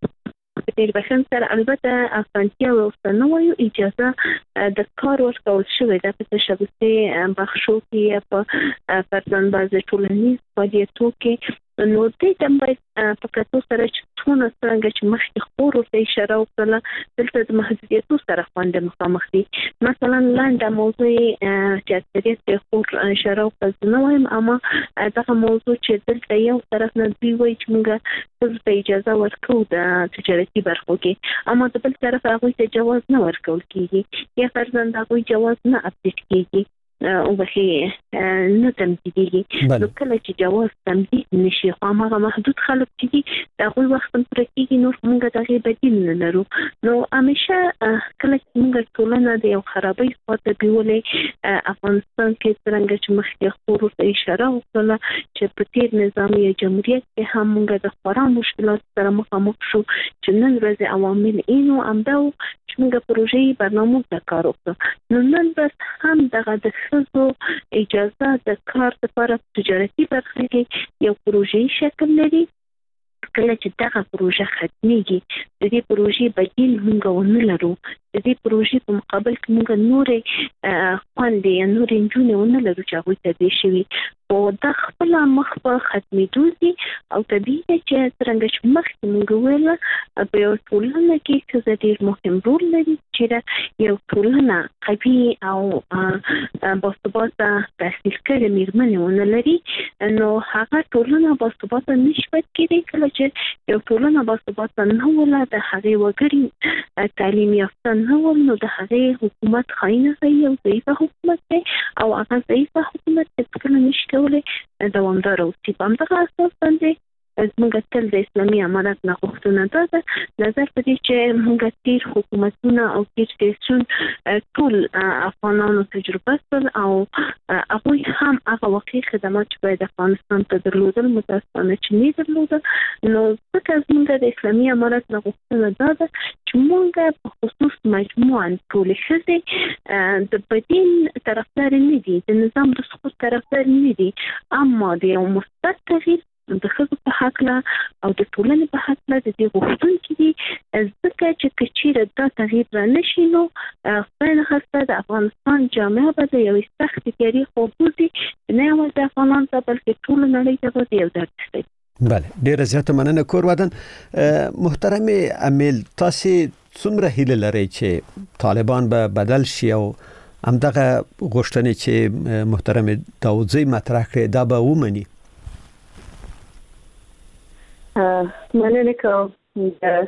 په دې بشن سره البته افغانستان او ستنوي اجازه د کار ورکول شوې ده په تشخیصي بخشو کې په پرځان بازه ټولنیز فعالیتو کې نو دې تم باید په کتو سره چې څونه څنګه چې مخکې خور ورته اشاره وکړه دلته د محدودیتو سره خوند مخامخ دي. مثلا لاندې موضوع چې اکثریت په خور اشاره وکړه نو وایم اما دا موضوع چې دلته یو طرف نه دی وایي چې موږ ته اجازه ورکو د تجارتي برخو کې اما د بل طرف هغه ته جواز نه ورکول کیږي یا فرضاً هغه جواز نه اپډیټ کیږي او به نه تمدیدي نو کله چې جواز تمدید نشي خو هغه محدود خلک دي دا غوي وخت پر کېږي نو موږ دغه بدیل نه لرو. نو همیشه کله چې موږ ټولنه د یو خرابۍ خاطر بیولې افغانستان کې څنګه چې مخکې خور ته اشاره وکړه چې په تیر نظام یا جمهوریت کې هم موږ د خورا مشکلات سره مخامخ شو چې نن ورځ عوامل اینو امداو چې موږ پروژې برنامه د کار وکړو نو نن بس هم دغه د خصوصو اجازه د کار لپاره تجارتي برخه کې یو پروژې شکل لري. کله چې دغه پروژه ختميږي د دې پروژې بدیل موږ ونه لرو د دې پروژې په مقابل کې موږ نورې خوندې یا نورې انجونې ونه لرو چې هغوی ته دې شوي او دا خپل مخ په ختمېدو دي او طبیعي چې څرنګه چې مخکې موږ ویل په یو ټولنه کې ښځه ډېر مهم رول لري چې یو ټولنه قوي او باثباته تحصیل کړې مېرمنې ونه لري نو هغه ټولنه باثباته نشي کېدای. کله چې یو ټولنه باثباته نه وله د هغې وګړي تعلیم یافته نه ول نو د هغې حکومت خاینه کوي او ضعیفه حکومت دی او هغه ضعیفه حکومت هېڅکله نشي کولی دوامدار اوسي. په همدغه اساس باندې موږ تل د اسلامي امارت نه غوښتنه ده نظر په دې چې موږ تیر حکومتونه او تیر سیاسون ټول افغانانو تجربه کړل او هغوی هم هغه واقعي خدمات چې باید افغانستان ته درلودل متاسفانه چې نه درلودل نو ځکه موږ د اسلامي امارت نه غوښتنه ده چې موږ په خصوص مجموعاً ټولې ښځې د بدیل طرفدار نه دي د نظام د سقوط طرفدار نه دي اما د یو مثبت تغییر د ښځو په هکله او د ټولنې په هکله د دې غوښتونکي دي ځکه چې که چیرې دا تغییر رانشي نو خدای نخواسته د افغانستان جامعه به د یوې سختې تیارې خوبوزي نه یوازې د افغانانو ته بلکې ټوله نړۍ ته به د یو درد شي. بله ډیره زیاته مننه کور ودان. محترم امیل تاسو څومره هیله لرئ چې طالبان به بدل شي او همدغه غوښتنې چې محترم داودزی مطرح کړې دا به ومني؟ مننه کوم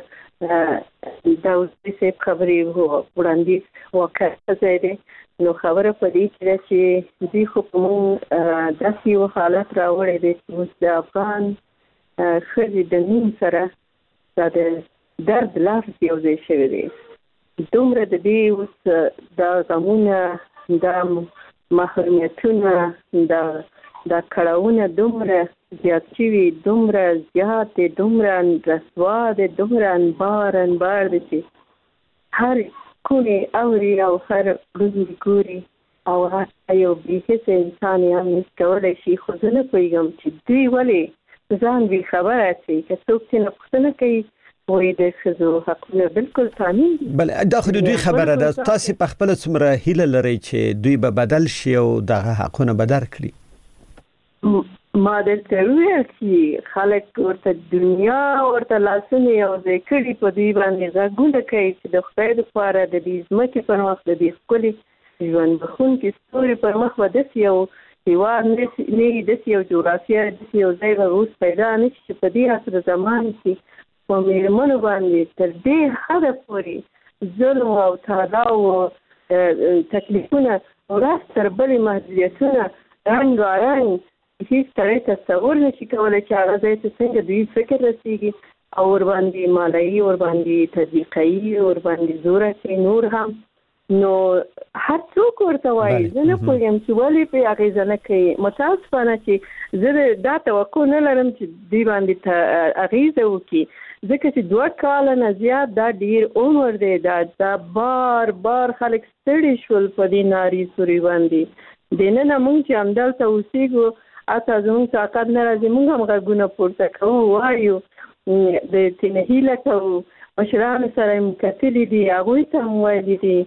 د اوسې صاحب خبرې وړاندې واقع زیاده نو خبره پدې چې دوی خو په موږ داسې یو حالت راوړی دی چې د افغان ښځې د نوم سره د درد لفظ یو ځای شوی دی. دومره د دې اوس دا غمونه دا محرومیتونه دا کړاوونه دومره زیات شوي دومره زیات دومره رسوا دي دومره انبار دي چې هر کونې اوري او هر ورځ ګوري او یو بېحسه انسان یې هم کولی شي خو زه نه پوهېږم چې دوی ولې ځان بې خبره شي که څوک چې نه پوښتنه کوي وایي د ښځو حقونه بالکل تامین دي. بله دا خو د دوی خبره ده تاسې په خپله څومره هیله لرئ چې دوی به بدل شي او دغه حقونه به درکړي؟ ما درته وویل چې خلک ورته دنیا ورته لاسونه یو ځای کړي په دوی باندې غږونه کوي چې د خدای دپاره د دې ځمکې پر مخ د دې ښکلي ژوند بښونکي ستوري پر مخ به داسې یو هېواد نه وي داسې یو جغرافیه داسې یو ځای به اوس پیدا نه شي چې په دې عصر زمان کې په مېرمنو باندې تر دې حده پورې ظلم او تعالی او تکلیفونه ورځ تر بلې محدودیتونه رنګارنګ هیڅ سړی تصور نشي کولی چې هغه ځای ته څنګه دوی فکر رسېږي او ورباندې مالایي ورباندې تطبیقوي ورباندې زور اچوي نور هم نو هر څوک ورته وایي زه نه پوهېږم چې ولې پرې اغېزه نه کوي متاسفانه چې زه دا توقع نه لرم چې دوی باندې اغېزه وکړي ځکه چې 2 کاله نه زیات دا ډېر عمر دی دا بار بار خلک ستړي شول په دې ناري سوري باندې دننه موږ چې همدلته اوسېږو اته زموږ طاقت نه راځي موږ هم غږونه پورته کوو وایو د تنهیله کوو مشرانو سره یې کتلي دي هغوی ته هم ویلي دي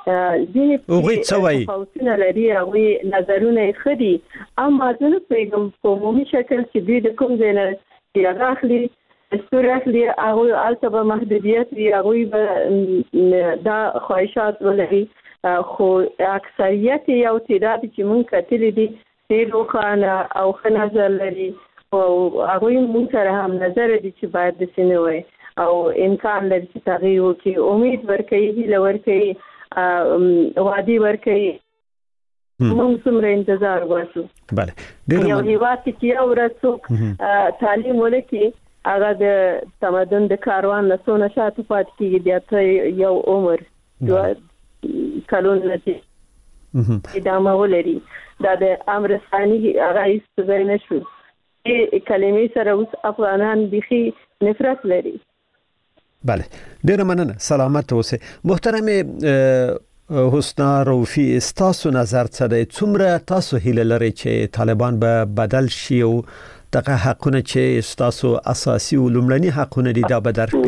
ځینې تفاوتونه لري هغوی نظرونه یې ښه دي اما زه نه پوهېږم په عمومي شکل چې دوی د کوم ځای نه سیاغه اخلي دستور اخلي هغوی هلته به محدودیت وي هغوی به دا خواهشات ولري خو اکثریت یو تعداد چې موږ کتلي دي ډېر روښانه او ښه نظر لري او هغوی موږ سره هم نظر دي چې باید داسې نه وای او امکان لري چې تغییر وکړي امید ورکوي هیله ورکوي وعدې ورکوي موږ څومره انتظار واسو یو هیواد چې یو ورځ څوک تعلیم ولکړي هغه د تمدن د کاروان له څونه شاته پاتې کېږي بیا ته یو عمر 2 کلونه چې ادامه ولري دا د امر ثاني هغه هیڅ ځای نه شو کلمې سره اوس افغانان بیخي نفرت لري بله ډیره مننه سلامت اوسئ محترم حسنا روفي تاسو نظر څه دی څومره تاسو هیله لرئ چې طالبان به بدل شي او دغه حقونه چې تاسو اساسي او لومړني حقونه دي دا به درکړي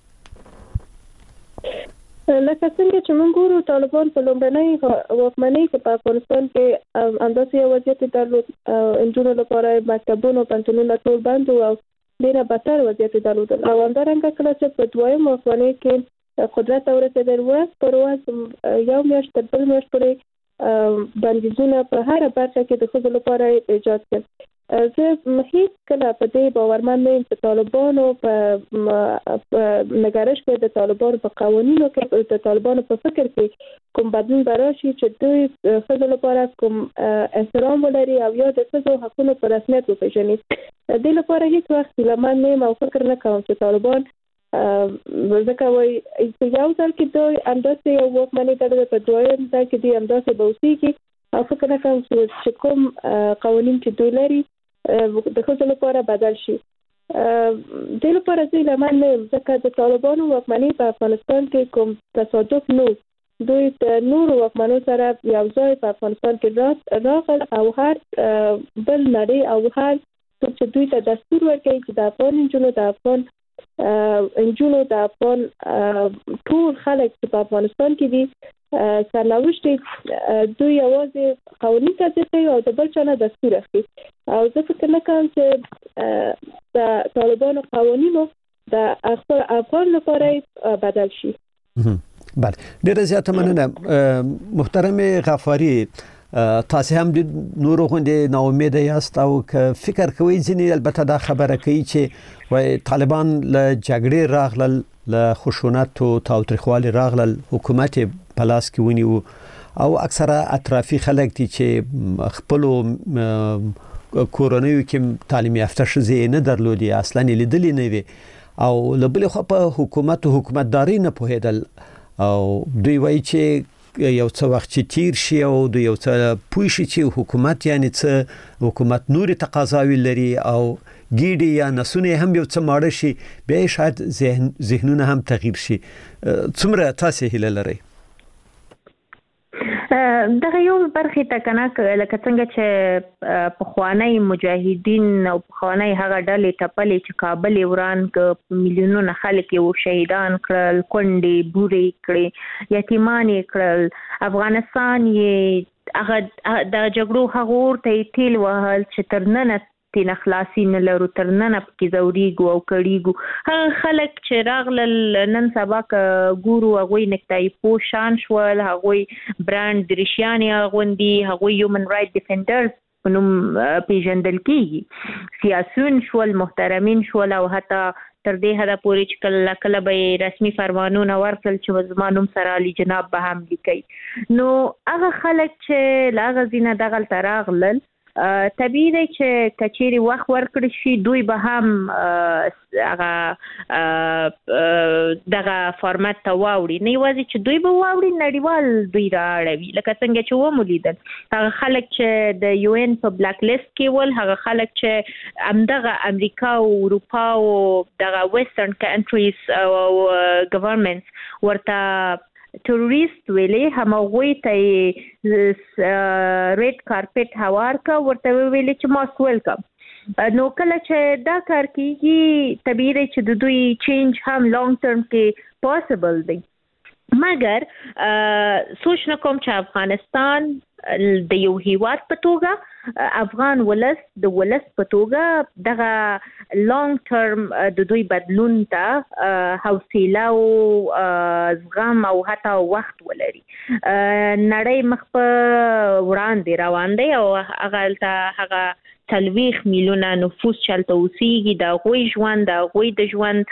لکه څنګه چې موږ ګورو طالبان په لومړنۍ واکمنۍ کې په افغانستان کې انداسې وضعیت درلود انجونو لپاره مکتبونو پنځونو ټول بند او ډیره بدتر وضعیت درلود او همدارنګه کله چې په دویم واکمنۍ کې قدرت ورسېدل ورځ پر ورځ یو میاشت تر بل میاشت پورې بندیزونه په هر برخه کې د ښځو لپاره ایجاد کړل زه هیڅ کله په دې باورمن نه یم چې طالبانو په نګرش کې د طالبانو په قوانینو کې د طالبانو په فکر کې کوم بدلون براشي چې دوی ښځو لپاره کوم احترام ولري او یا د ښځو حقونو په رسمیت وپېژني د دې لپاره هیڅ وخت هیلهمن نه یم او فکر نه کوم چې طالبان ځکه وایي په یو ځل کې دوی همداسې یو واکمني درلوده په دویم ځل کې دوی همداسې به اوسېږي او فکر نه کوم چې کوم قوانین چې دوی لري د ښځو لپاره بدل شي دې لپاره زه هیلهمن نه یم ځکه د طالبانو واکمني په افغانستان کې کوم تصادف نه دوی د نورو واکمنو سره یو ځای په افغانستان کې راغل او هر بل نړۍ او هر څوک چې دوی ته دستور ورکوي چې د افغان انجونو د افغان ټول خلک چې په افغانستان کې دي سرنوشت دوی یوازې قوانین تطبیق کوي او د بل چا نه دستور اخلي او زه فکر نه کوم چې د طالبانو قوانینو د افغان لپاره بدل شي بله ډیره زیاته مننه محترم غفاری تاسو هم د نورو غونډې نا امید یاست او که فکر کوئ ځینې البته دا خبره کوي چې وای طالبان له جګړې راغلل له خشونت او تاوتریخوالي راغلل حکومت په لاس کې ونیو او اکثره اطرافي خلک دي چې خپل کورونیو کې تعلیم یافته شې نه درلودي اصلا لیدلې نه وي او لبل خو په حکومتداري نه پوهیدل او دوی وایي چې یو څه وخت چې تیر شي او د یو څه پوه شي چې حکومت یعنی څه حکومت نوري تقاضاوي لري او ګیډي یا نسونه هم یو څه ماړه شي به شاید ذهنونه هم تغییر شي څومره تاسو هیله لرئ دغه یو برخه ته کنه لکه څنګه چې په خوانی مجاهدین او په خوانی هغه ډلې ټپلې چې کابل وران ک میلیونونه خلک یو شهیدان کړل کونډې بوري کړې یتیمان کړل افغانستان یې هغه د جګړو هغور ته تیل وهل چې ترننه تین خلاصي نه لرو ترننه پکې زوريګو او کړيګو هغه خلک چې راغلل نن سبا ګورو هغه نکتای پوشان شول هغه برانډ درشياني غوندي هغه هیومن رائټ ډیفندرز نوم پیژندل کیږي سیاسيون شول محترمین شول او حتی تر دې حدا پورې چې کله به رسمي فرمانونه ورکړل چې زمانوم سره علي جناب به هم لیکي. نو هغه خلک چې لاغه زینه دغه تراغلل طبیعي دی چې کچېری وخت ورکړي شي دوی به هم هغه دغه فارمات ته واوړي، نه یوازې چې دوی به واوړي نړیوال دوی راړوي لکه څنګه چې ومولیدل هغه خلک چې د یو ان په بلاک لیست کې ول، هغه خلک چې همدغه امریکا او اروپا او دغه ویسټرن کنټریز او ګورنمنټس ورته ټروریست ویلې همغوی ته ریډ کارپټ هوار کا ورته ویلې چې ماست ویلکم. نو کله چې دا کار کیږي طبیعي چې د دوی چینج هم لانګ ټرم کې پاسبل دی، مګر سوچ نه کوم چې افغانستان د یو هیواد په توګه افغان ولس د ولس په توګه دغه لانګ ټرم د دوی بدلون ته حوصله او زغم او حتی وخت ولري. نړۍ مخ په وړاندې روان دی او هغه 30 میلیونه نفوس چلته اوسېږي، د غوي ژوند د غوي د ژوند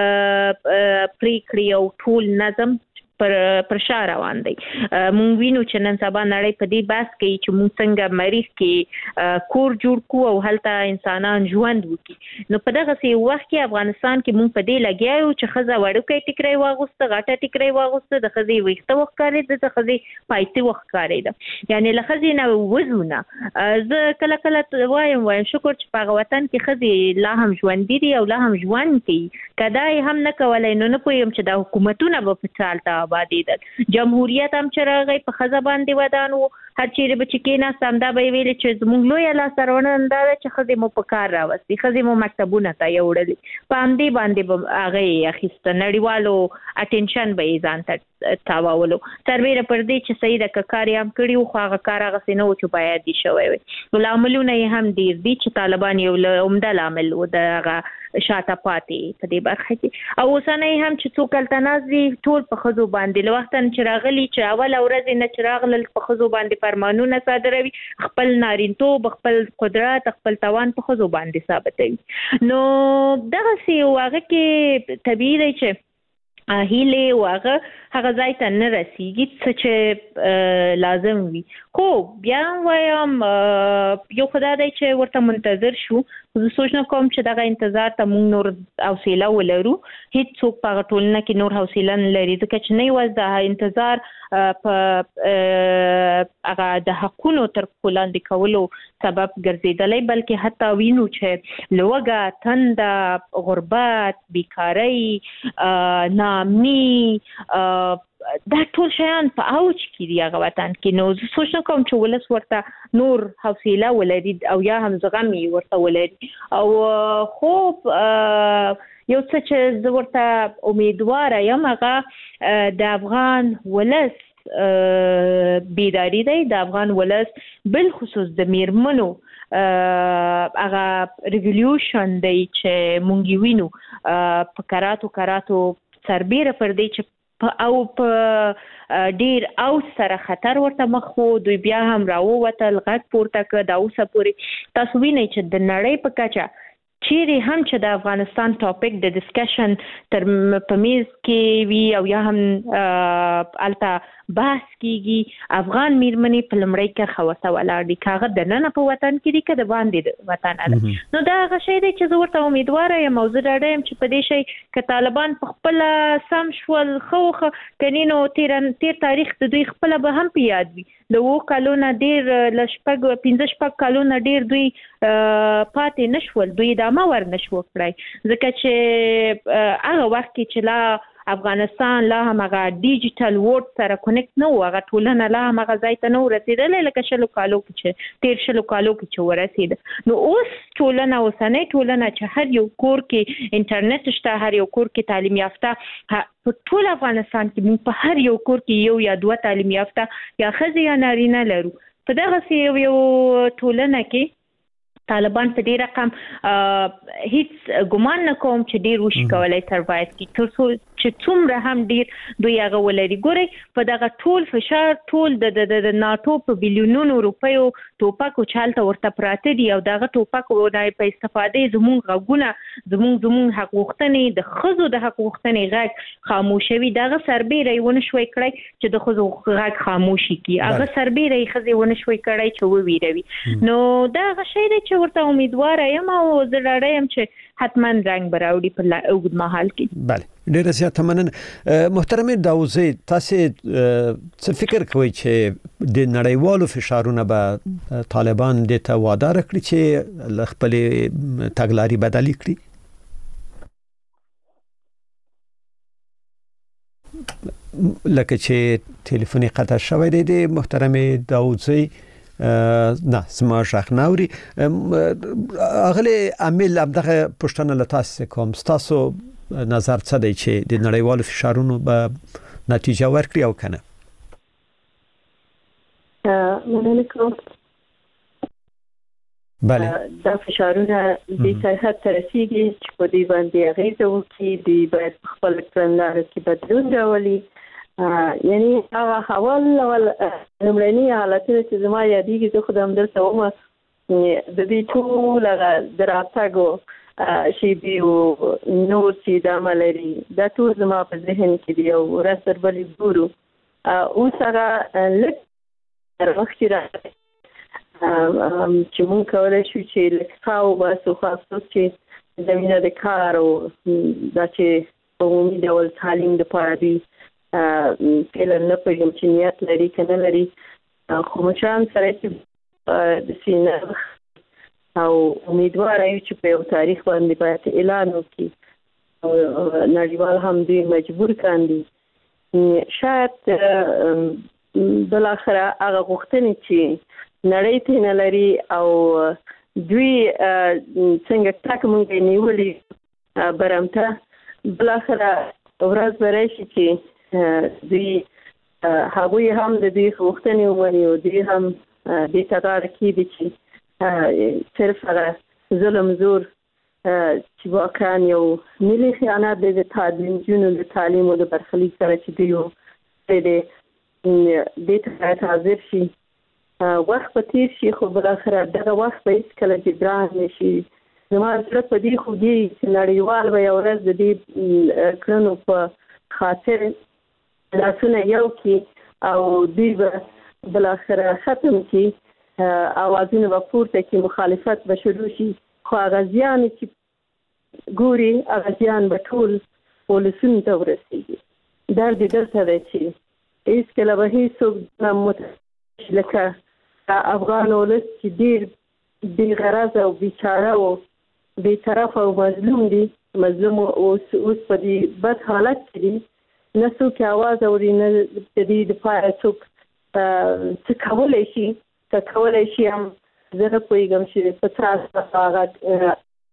پریکړې او ټول نظم پر شا روان دی. مونږ وینو چې نن سبا نړۍ په دې بحث کوي چې مونږ څنګه مریخ کې کور جوړ کو او هلته انسانان ژوند وکړي. نو په دغه سی وخت کې افغانستان کې مونږ په دې لګیاو چې خزه وړوکې ټیکرای واغوسته، غټه ټیکرای واغوسته، د خزي ویښته وښکارې د خزي پایتي وښکارې ده، یعنی لخزي نه وزونه. زه کله وایم شکر چې په وطن کې خزي لا هم ژوند دي او لا هم ژوند کوي. کدای هم نه کولای نو نه پویم چې د حکومتونه په چالتہ آبادیدل، جمهوریت هم چې راغی په خزه باندې ودانو، هر چیرې به چې کېناستم دا به یې ویلې چې زموږ لویه لاسته راوړنه دا ده چې ښځې مو په کار راوستي، ښځې مو مکتبونو ته یوړلې، په همدې باندې به هغه یې اخیسته، نړیوالو اټینشن به یې ځان ته تاوولو، سربیره پر دې چې صحیح ده که کار یې هم کړي وو خو هغه کار هغسې نه و چې باید یې شوی وی. لاملونه یې هم ډېر دي چې طالبان یو عمده لامل و د هغه شاته پاتې په دې برخه کې. او اوسنۍ هم چې څوک هلته ناست دي ټول په ښځو باندې له وخته چې راغلي چې اوله ورځې نه چې راغلل په ښځو باندې فرمانونه صادروي، خپل نارینتوب، خپل قدرت، خپل توان په ښځو باندې ثابتوي. نو دغسې یو هغه کې طبیعي دی چې هیله هغه ځای ته نه رسیږي څه چې لازم وي. خو بیا وایم یو خدای دی چې ورته منتظر شو. زه سوچ نه کوم چې دغه انتظار ته موږ نور حوصله ولرو، هیڅوک په هغه ټولنه کې نور حوصله نه لري، ځکه چې نه یوازې د انتظار په هغه د حقونو تر پښو لاندې کولو سبب ګرځېدلی، بلکې حتی وینو چې لوږه، تنده، غربت، بیکارۍ، ناامني، دا ټول شیان په اوج کې دي هغه وطن کې. نو زه سوچ نه کوم چې ولس ورته نور حوصله ولري او یا هم زغم یې ورته ولري. او خوب یو څه چې زه ورته امیدواره یم هغه د افغان ولس بیداری دی، د افغان ولس بالخصوص د میرمنو هغه ریولیوشن دی چې مونږ وینو په کراتو سربیره پر دی چې او په ډیر او سره خطر ورته مخ وو، دوی بیا هم راووتل، غږ پورته کړ. دا اوسه پورې تاسو وینئ چې د نړۍ په کچه چیرې هم چې د افغانستان ټاپک د ډسکشن تر په میز کې وي او یا هم الته بحث کیږي، افغان میرمنې په لمړی کرښه ورته ولاړ دي، که هغه دننه په وطن کې دي که د باندې د وطن ده. نو دا هغه شی دی چې زه ورته امیدواره یم او زه ډاډه یم چې په دې شی که طالبان په خپله سم شول ښه کنې نو تیر تاریخ د دوی خپله به هم په یاد وي. د 7 کالونه ډېر له 15 کالونه ډېر دوی پاتې نه شول، دوی ادامه ور نه شو کړی، ځکه چې هغه وخت کې چې لا افغانستان لا هم هغه ډیجیټل ورډ سره کنیکټ نه و، هغه ټولنه لا هم هغه ځای ته نه ورسېدلی لکه 20 کالو کې چې تیر 20 کالو کې چې ورسېده. نو اوس ټولنه، اوسنۍ ټولنه چې هر یو کور کې انټرنیټ شته، هر یو کور کې تعلیم یافته، په ټول افغانستان کې موږ په هر یو کور کې 1 یا 2 تعلیم یافته یا ښځې یا نارینه لرو. په دغسې یو ټولنه کې طالبان په دې رقم هیڅ ګمان نه کوم چې ډیر وشي کولای سروایو کی، تر څو چې څومره هم ډیر دوی هغه ولري. ګوري په دغه ټول فشار ټول د ناتو په بلیونونو روپیو ټوپکو چالت ورته پراته دي او دغه ټوپکو په استفاده زموږ غوونه زموږ حق غوښتنې د خزو د حق غوښتنې غږ خاموشوي. دغه سربېره ونه شوي کړی چې د خزو غږ خاموشي کی. هغه سربېره خزي ونه شوي کړی چې وویروي. نو دا غشي چې ورته امیدوار یم او زړه یم چې حتما رنګ براوړي په اوږد مهال کې. بله ډیره زیاته مننه. محترم داوزی تاسو څه فکر کوئ چې د نړیوالو فشارونو به طالبان د ته وعده راکړي چې خپل تګلاري بدلی کړي؟ لکه چې ټلیفوني قطع شوی دی د محترم داوزی نه سما شخ نوري اغلی عامل ابدغه پښتنه لتاسو کوم تاسو نظر څه دی چې د نړیوالو فشارونو به نتیجه ورکړي او کنه؟ مننه کوم. بله دا فشارونه د سیاست ترسيږي چې په دې باندې اغیزه وکړي. دی باید خپل کړنلارو کې بدلون راولي. یعنی هغه اول لمړني حالتونه چې زما یادېږي زه خو همدلته وم د دې ټول د راتګو شیبې او نور چې دا ملري دا ټول زما په ذهن کې دي او ورځ تر بلې ګورو. اوس هغه لږ تر مخکې راغلی چې مونږ کولی شو چې لږ ښه وباسو خاص چې زمینه د کار او دا چې په عمومي ډول تعلیم دپاره دوی فعلا نه پوهېږم چې نیت لري که نه لري. خو مشران سره چې د سینه او امیدواره یو چې په یو تاریخ باندې باید اعلان وکړي او نړیوال هم دوی مجبور کاندي. شاید بالاخره هغه غوښتنې چې نړۍ ته نه لري او دوی څنګه ټاک مونږ یې نیولي برمته بالاخره ورځ به راشي چې دوی هغوی هم د دوی غوښتنې ومني او دوی هم دې ته غاړه کېږدي چې صرف هغه ظلم زور چې واقعا یو ملي خیانت دی د نجونو د تعلیم او د برخلیک سره چې دوی کړی دی دې ته باید حاضر شي. وخت به تېر شي خو بالاخره دغه وخت به هېڅکله جبران نه شي. زما زړه په دې خوږېږي چې نړیوال به یو ورځ د دې کړنو په خاطر لاسونه یو کړي او دوی به بالاخره ختم کړي. اوازونه به پورته کړي، مخالفت به شروع شي. خو هغه زیان چې ګوري هغه زیان به ټول ولسونو ته ورسېږي. درد یې دلته دی چې هېڅکله به هېڅوک نه متوجه لکه افغان ولس چې ډېر بې غرضه او بیچاره او بې طرفه او مظلوم دي. مظلوم اوس په دې بد حالت کې دي، نه څوک اواز اوري، نه د دې دپاره څوک څه کولی شي. که کولی شي هم زه نه پوهېږم چې په څه اساس هغه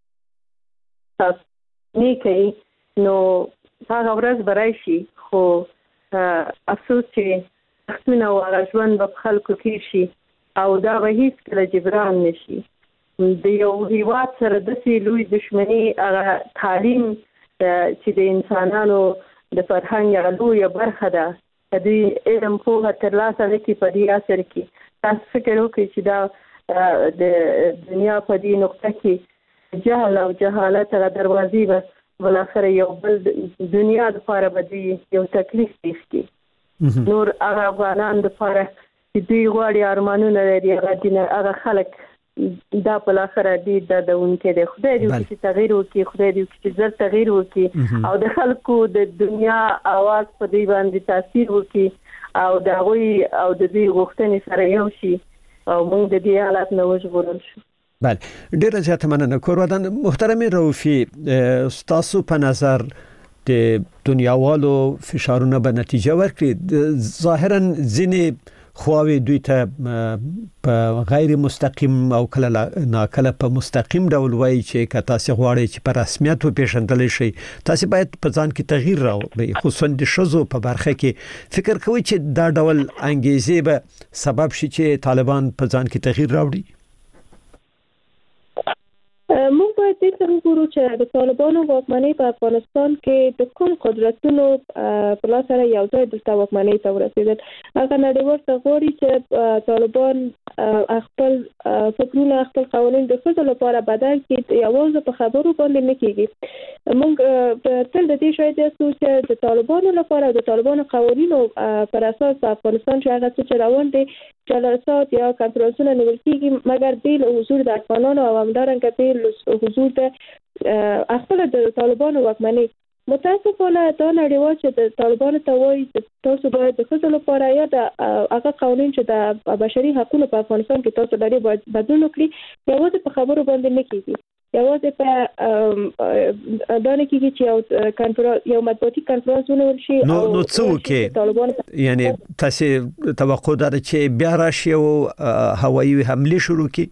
نه کوي، نو هغه ورځ به راشي. خو افسوس چې وختونه او هغه ژوند به په خلکو تېر شي او دا به هېڅکله جبران نه شي. د یو هېواد سره داسې لوی دښمني هغه تعلیم چې د انسانانو د فرهنګ هغه لویه برخه ده، که دوی علم پوهه ترلاسه نه کړي په دې عصر کې. تاسو فکر وکړئ چې دا د دنیا په دې نقطه کې جهل او جهالت هغه دروازې به بالاخره یو بل دنیا دپاره به دوی یو تکلیف پېښ کړي. نور هغه افغانان دپاره چې دوی غواړي ارمانونه لري هغه خلک دا بالاخره ډېر دردونکی دی. خدای دې وکړي چې تغییر وکړي، خدای دې وکړي چې زر تغییر وکړي او د خلکو د دنیا اواز په دوی باندې تاثیر وکړي او د هغوی او د دوی غوښتنې سره یو شي او موږ د دې حالت نه وژغورل شو. بله ډیره زیاته مننه. کورودان محترم رؤفي، ستاسو په نظر د دنیاوالو فشارونه به نتیجه ورکړي؟ ظاهرا ځینې خواوې دوی ته په غیر مستقیم او کله ناکله په مستقیم ډول وایي چې که تاسو غواړئ چې په رسمیت وپېژندلی شئ تاسو باید په ځان کې تغییر راوړئ. خصوصا د ښځو په برخه کې فکر کوئ چې دا ډول انګیزې به سبب شي چې طالبان په ځان کې تغییر راوړي؟ موږ باید دې څنګه ګورو چې د طالبانو واکمنۍ په افغانستان کې د کوم قدرتونو په لاس سره یو ځای د واکمنۍ ته ورسېدل. هغه نړیوال څه غواړي چې طالبان خپل فکرونه خپل قوانين د ښځو لپاره بدل کړي، یوازې په خبرو باندې نه کېږي. موږ تل د دې شاهد یاستو چې د طالبانو لپاره د طالبانو قوانینو پر اساس په افغانستان کې هغه څه روان دي جلسات یا کنفرانسونه نیول کېږي، مګر بیل حضور د افغانانو او همدارنګه بیل حضور د خپل د طالبانو واکمنۍ. متاسفانه دا نړیوال چې د طالبانو ته وایي چې تاسو باید د ښځو لپاره یا د هغه قوانین چې د بشري حقوقو په افغانستان کې تاسو لري باید بدلون وکړي، یوازې په خبرو باندې نه کېږي. یوازې په دا نه کېږي چې یو مطبوعاتي کنفرانس ونیول شي. نو څه وکړي؟ یعنی تاسو توقع لرئ چې بیا راشي او هوایي حمله شروع کړي؟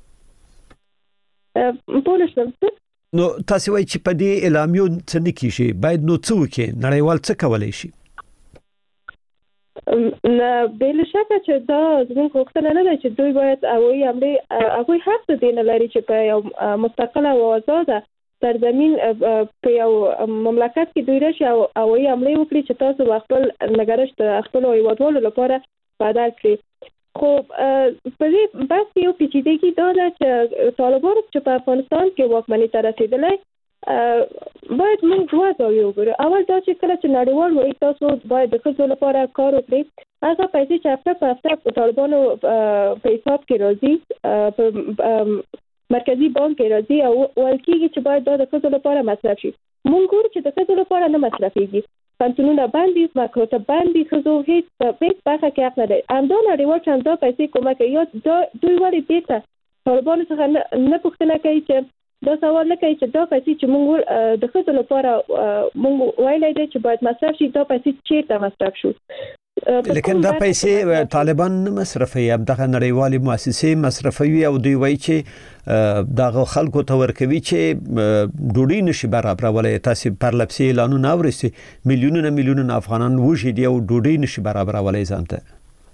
په نشم نو تاسو وایي چې په دې اعلامیو څه نه کیږي، باید نو څه وکړي؟ نړیوال څه کولای شي؟ بل شکه چې دا زموږ غوښتنه نه ده چې دوی باید هوایي حمله هغوی حق دې نه لري چې په یو مستقله او آزاده سرزمین په یو مملکت کې دوی راشي او هوایي حمله وکړي چې تاسو خپل نگرشت خپل هیوادوالو لپاره بدل کړي. خو په دې بس یو پیچیدګي دا ده چې طالبانو چې په افغانستان کې واکمنۍ ته رسېدلای باید موږ دوه ځایونه وګورو. اول دا چې کله چې نړیوال وایي تاسو باید د ښځو لپاره کار وکړئ، هغه پیسې چې هفته په هفته طالبانو په حساب کې راځي په مرکزی بانک کې راځي او ویل کېږي چې باید دا د ښځو لپاره مصرف شي. موږ ګورو چې د ښځو لپاره نه مصرفېږي، پنځونه باندې مکروته باندې خزو هیڅ برخه کې حق نه لري. همدا نړیوال چې دا پیسې کومه کوي یا دوی ولې دې ته طالبانو څخه نه پوښتنه کوي چې دا سوال نه کوي چې دا پیسې چې موږ د ښځو لپاره موږ ویلای دي چې باید مصرف شي، دا پیسې چیرته مصرف شو؟ لیکن دا پیسې طالبان نه مصرفوي، دغه نړیوالې مؤسسې مصرفوي او دوی وایي چې دغه خلکو ته ورکوي چې ډوډۍ نشي برابرولای. تاسو پر لپسې اعلانونه اورئ میلیونونه افغانان وژي دي او ډوډۍ نشي برابرولای ځانته.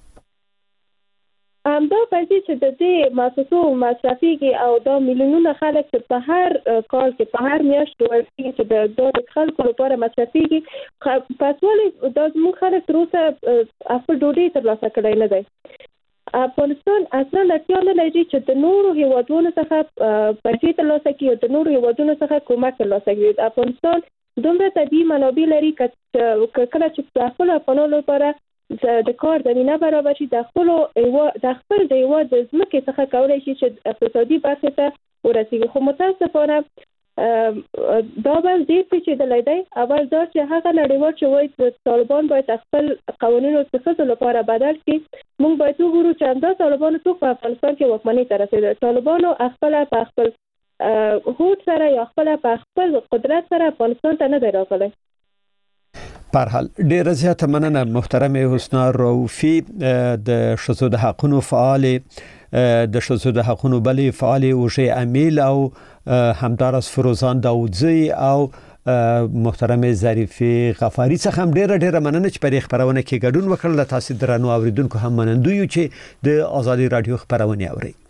دا پیسې چې د دې مؤسسو مصرفيږي او دا میلیونونه خلک چې په هر کال کې په هر میاشت ورکړي چې د خلکو لپاره مصرفيږي، پسولې دا زموږ خلک تر اوسه خپل ډوډۍ ترلاسه کړی نه دی. افغانستان اصلا اړتیا نه لري چې د نورو هیوادونو څخه پیسې ترلاسه کړي او د نورو هیوادونو څخه کومک ترلاسه کړي. افغانستان دومره طبیعي منابع لري چې کله چې خپل افغانانو لپاره د کار زمينه برابر شي، د خپل د هیواد د ځمکې څخه کولای شي چې اقتصادي برخه ته ورسیږي. خو متاسفانه دا بل ډیر پیچیدلی دی. اول دا چې هغه نړیوال چې وایي طالبان باید خپل قوانینو د ښځو لپاره بدل کړي، موږ باید وګورو چې همدا طالبانو څوک په افغانستان کې واکمنۍ ته رسېدل. طالبانو خپل هوډ سره یا خپل قدرت سره افغانستان ته نه دی راغلی. برحال ډیر زیاته مننه محترم حسنا رؤفی، د ښځو د حقوقو فعال، د ښځو د حقوقو بلې فعال اوجه امیل او همدارس فروزان داودزی او محترم ظریفی غفاری څخه هم ډیر مننه چې په خبرونه کې ګډون وکړل. تاسو درنو اوریدونکو هم منندوی چې د آزادي رادیو خبرونه اوري.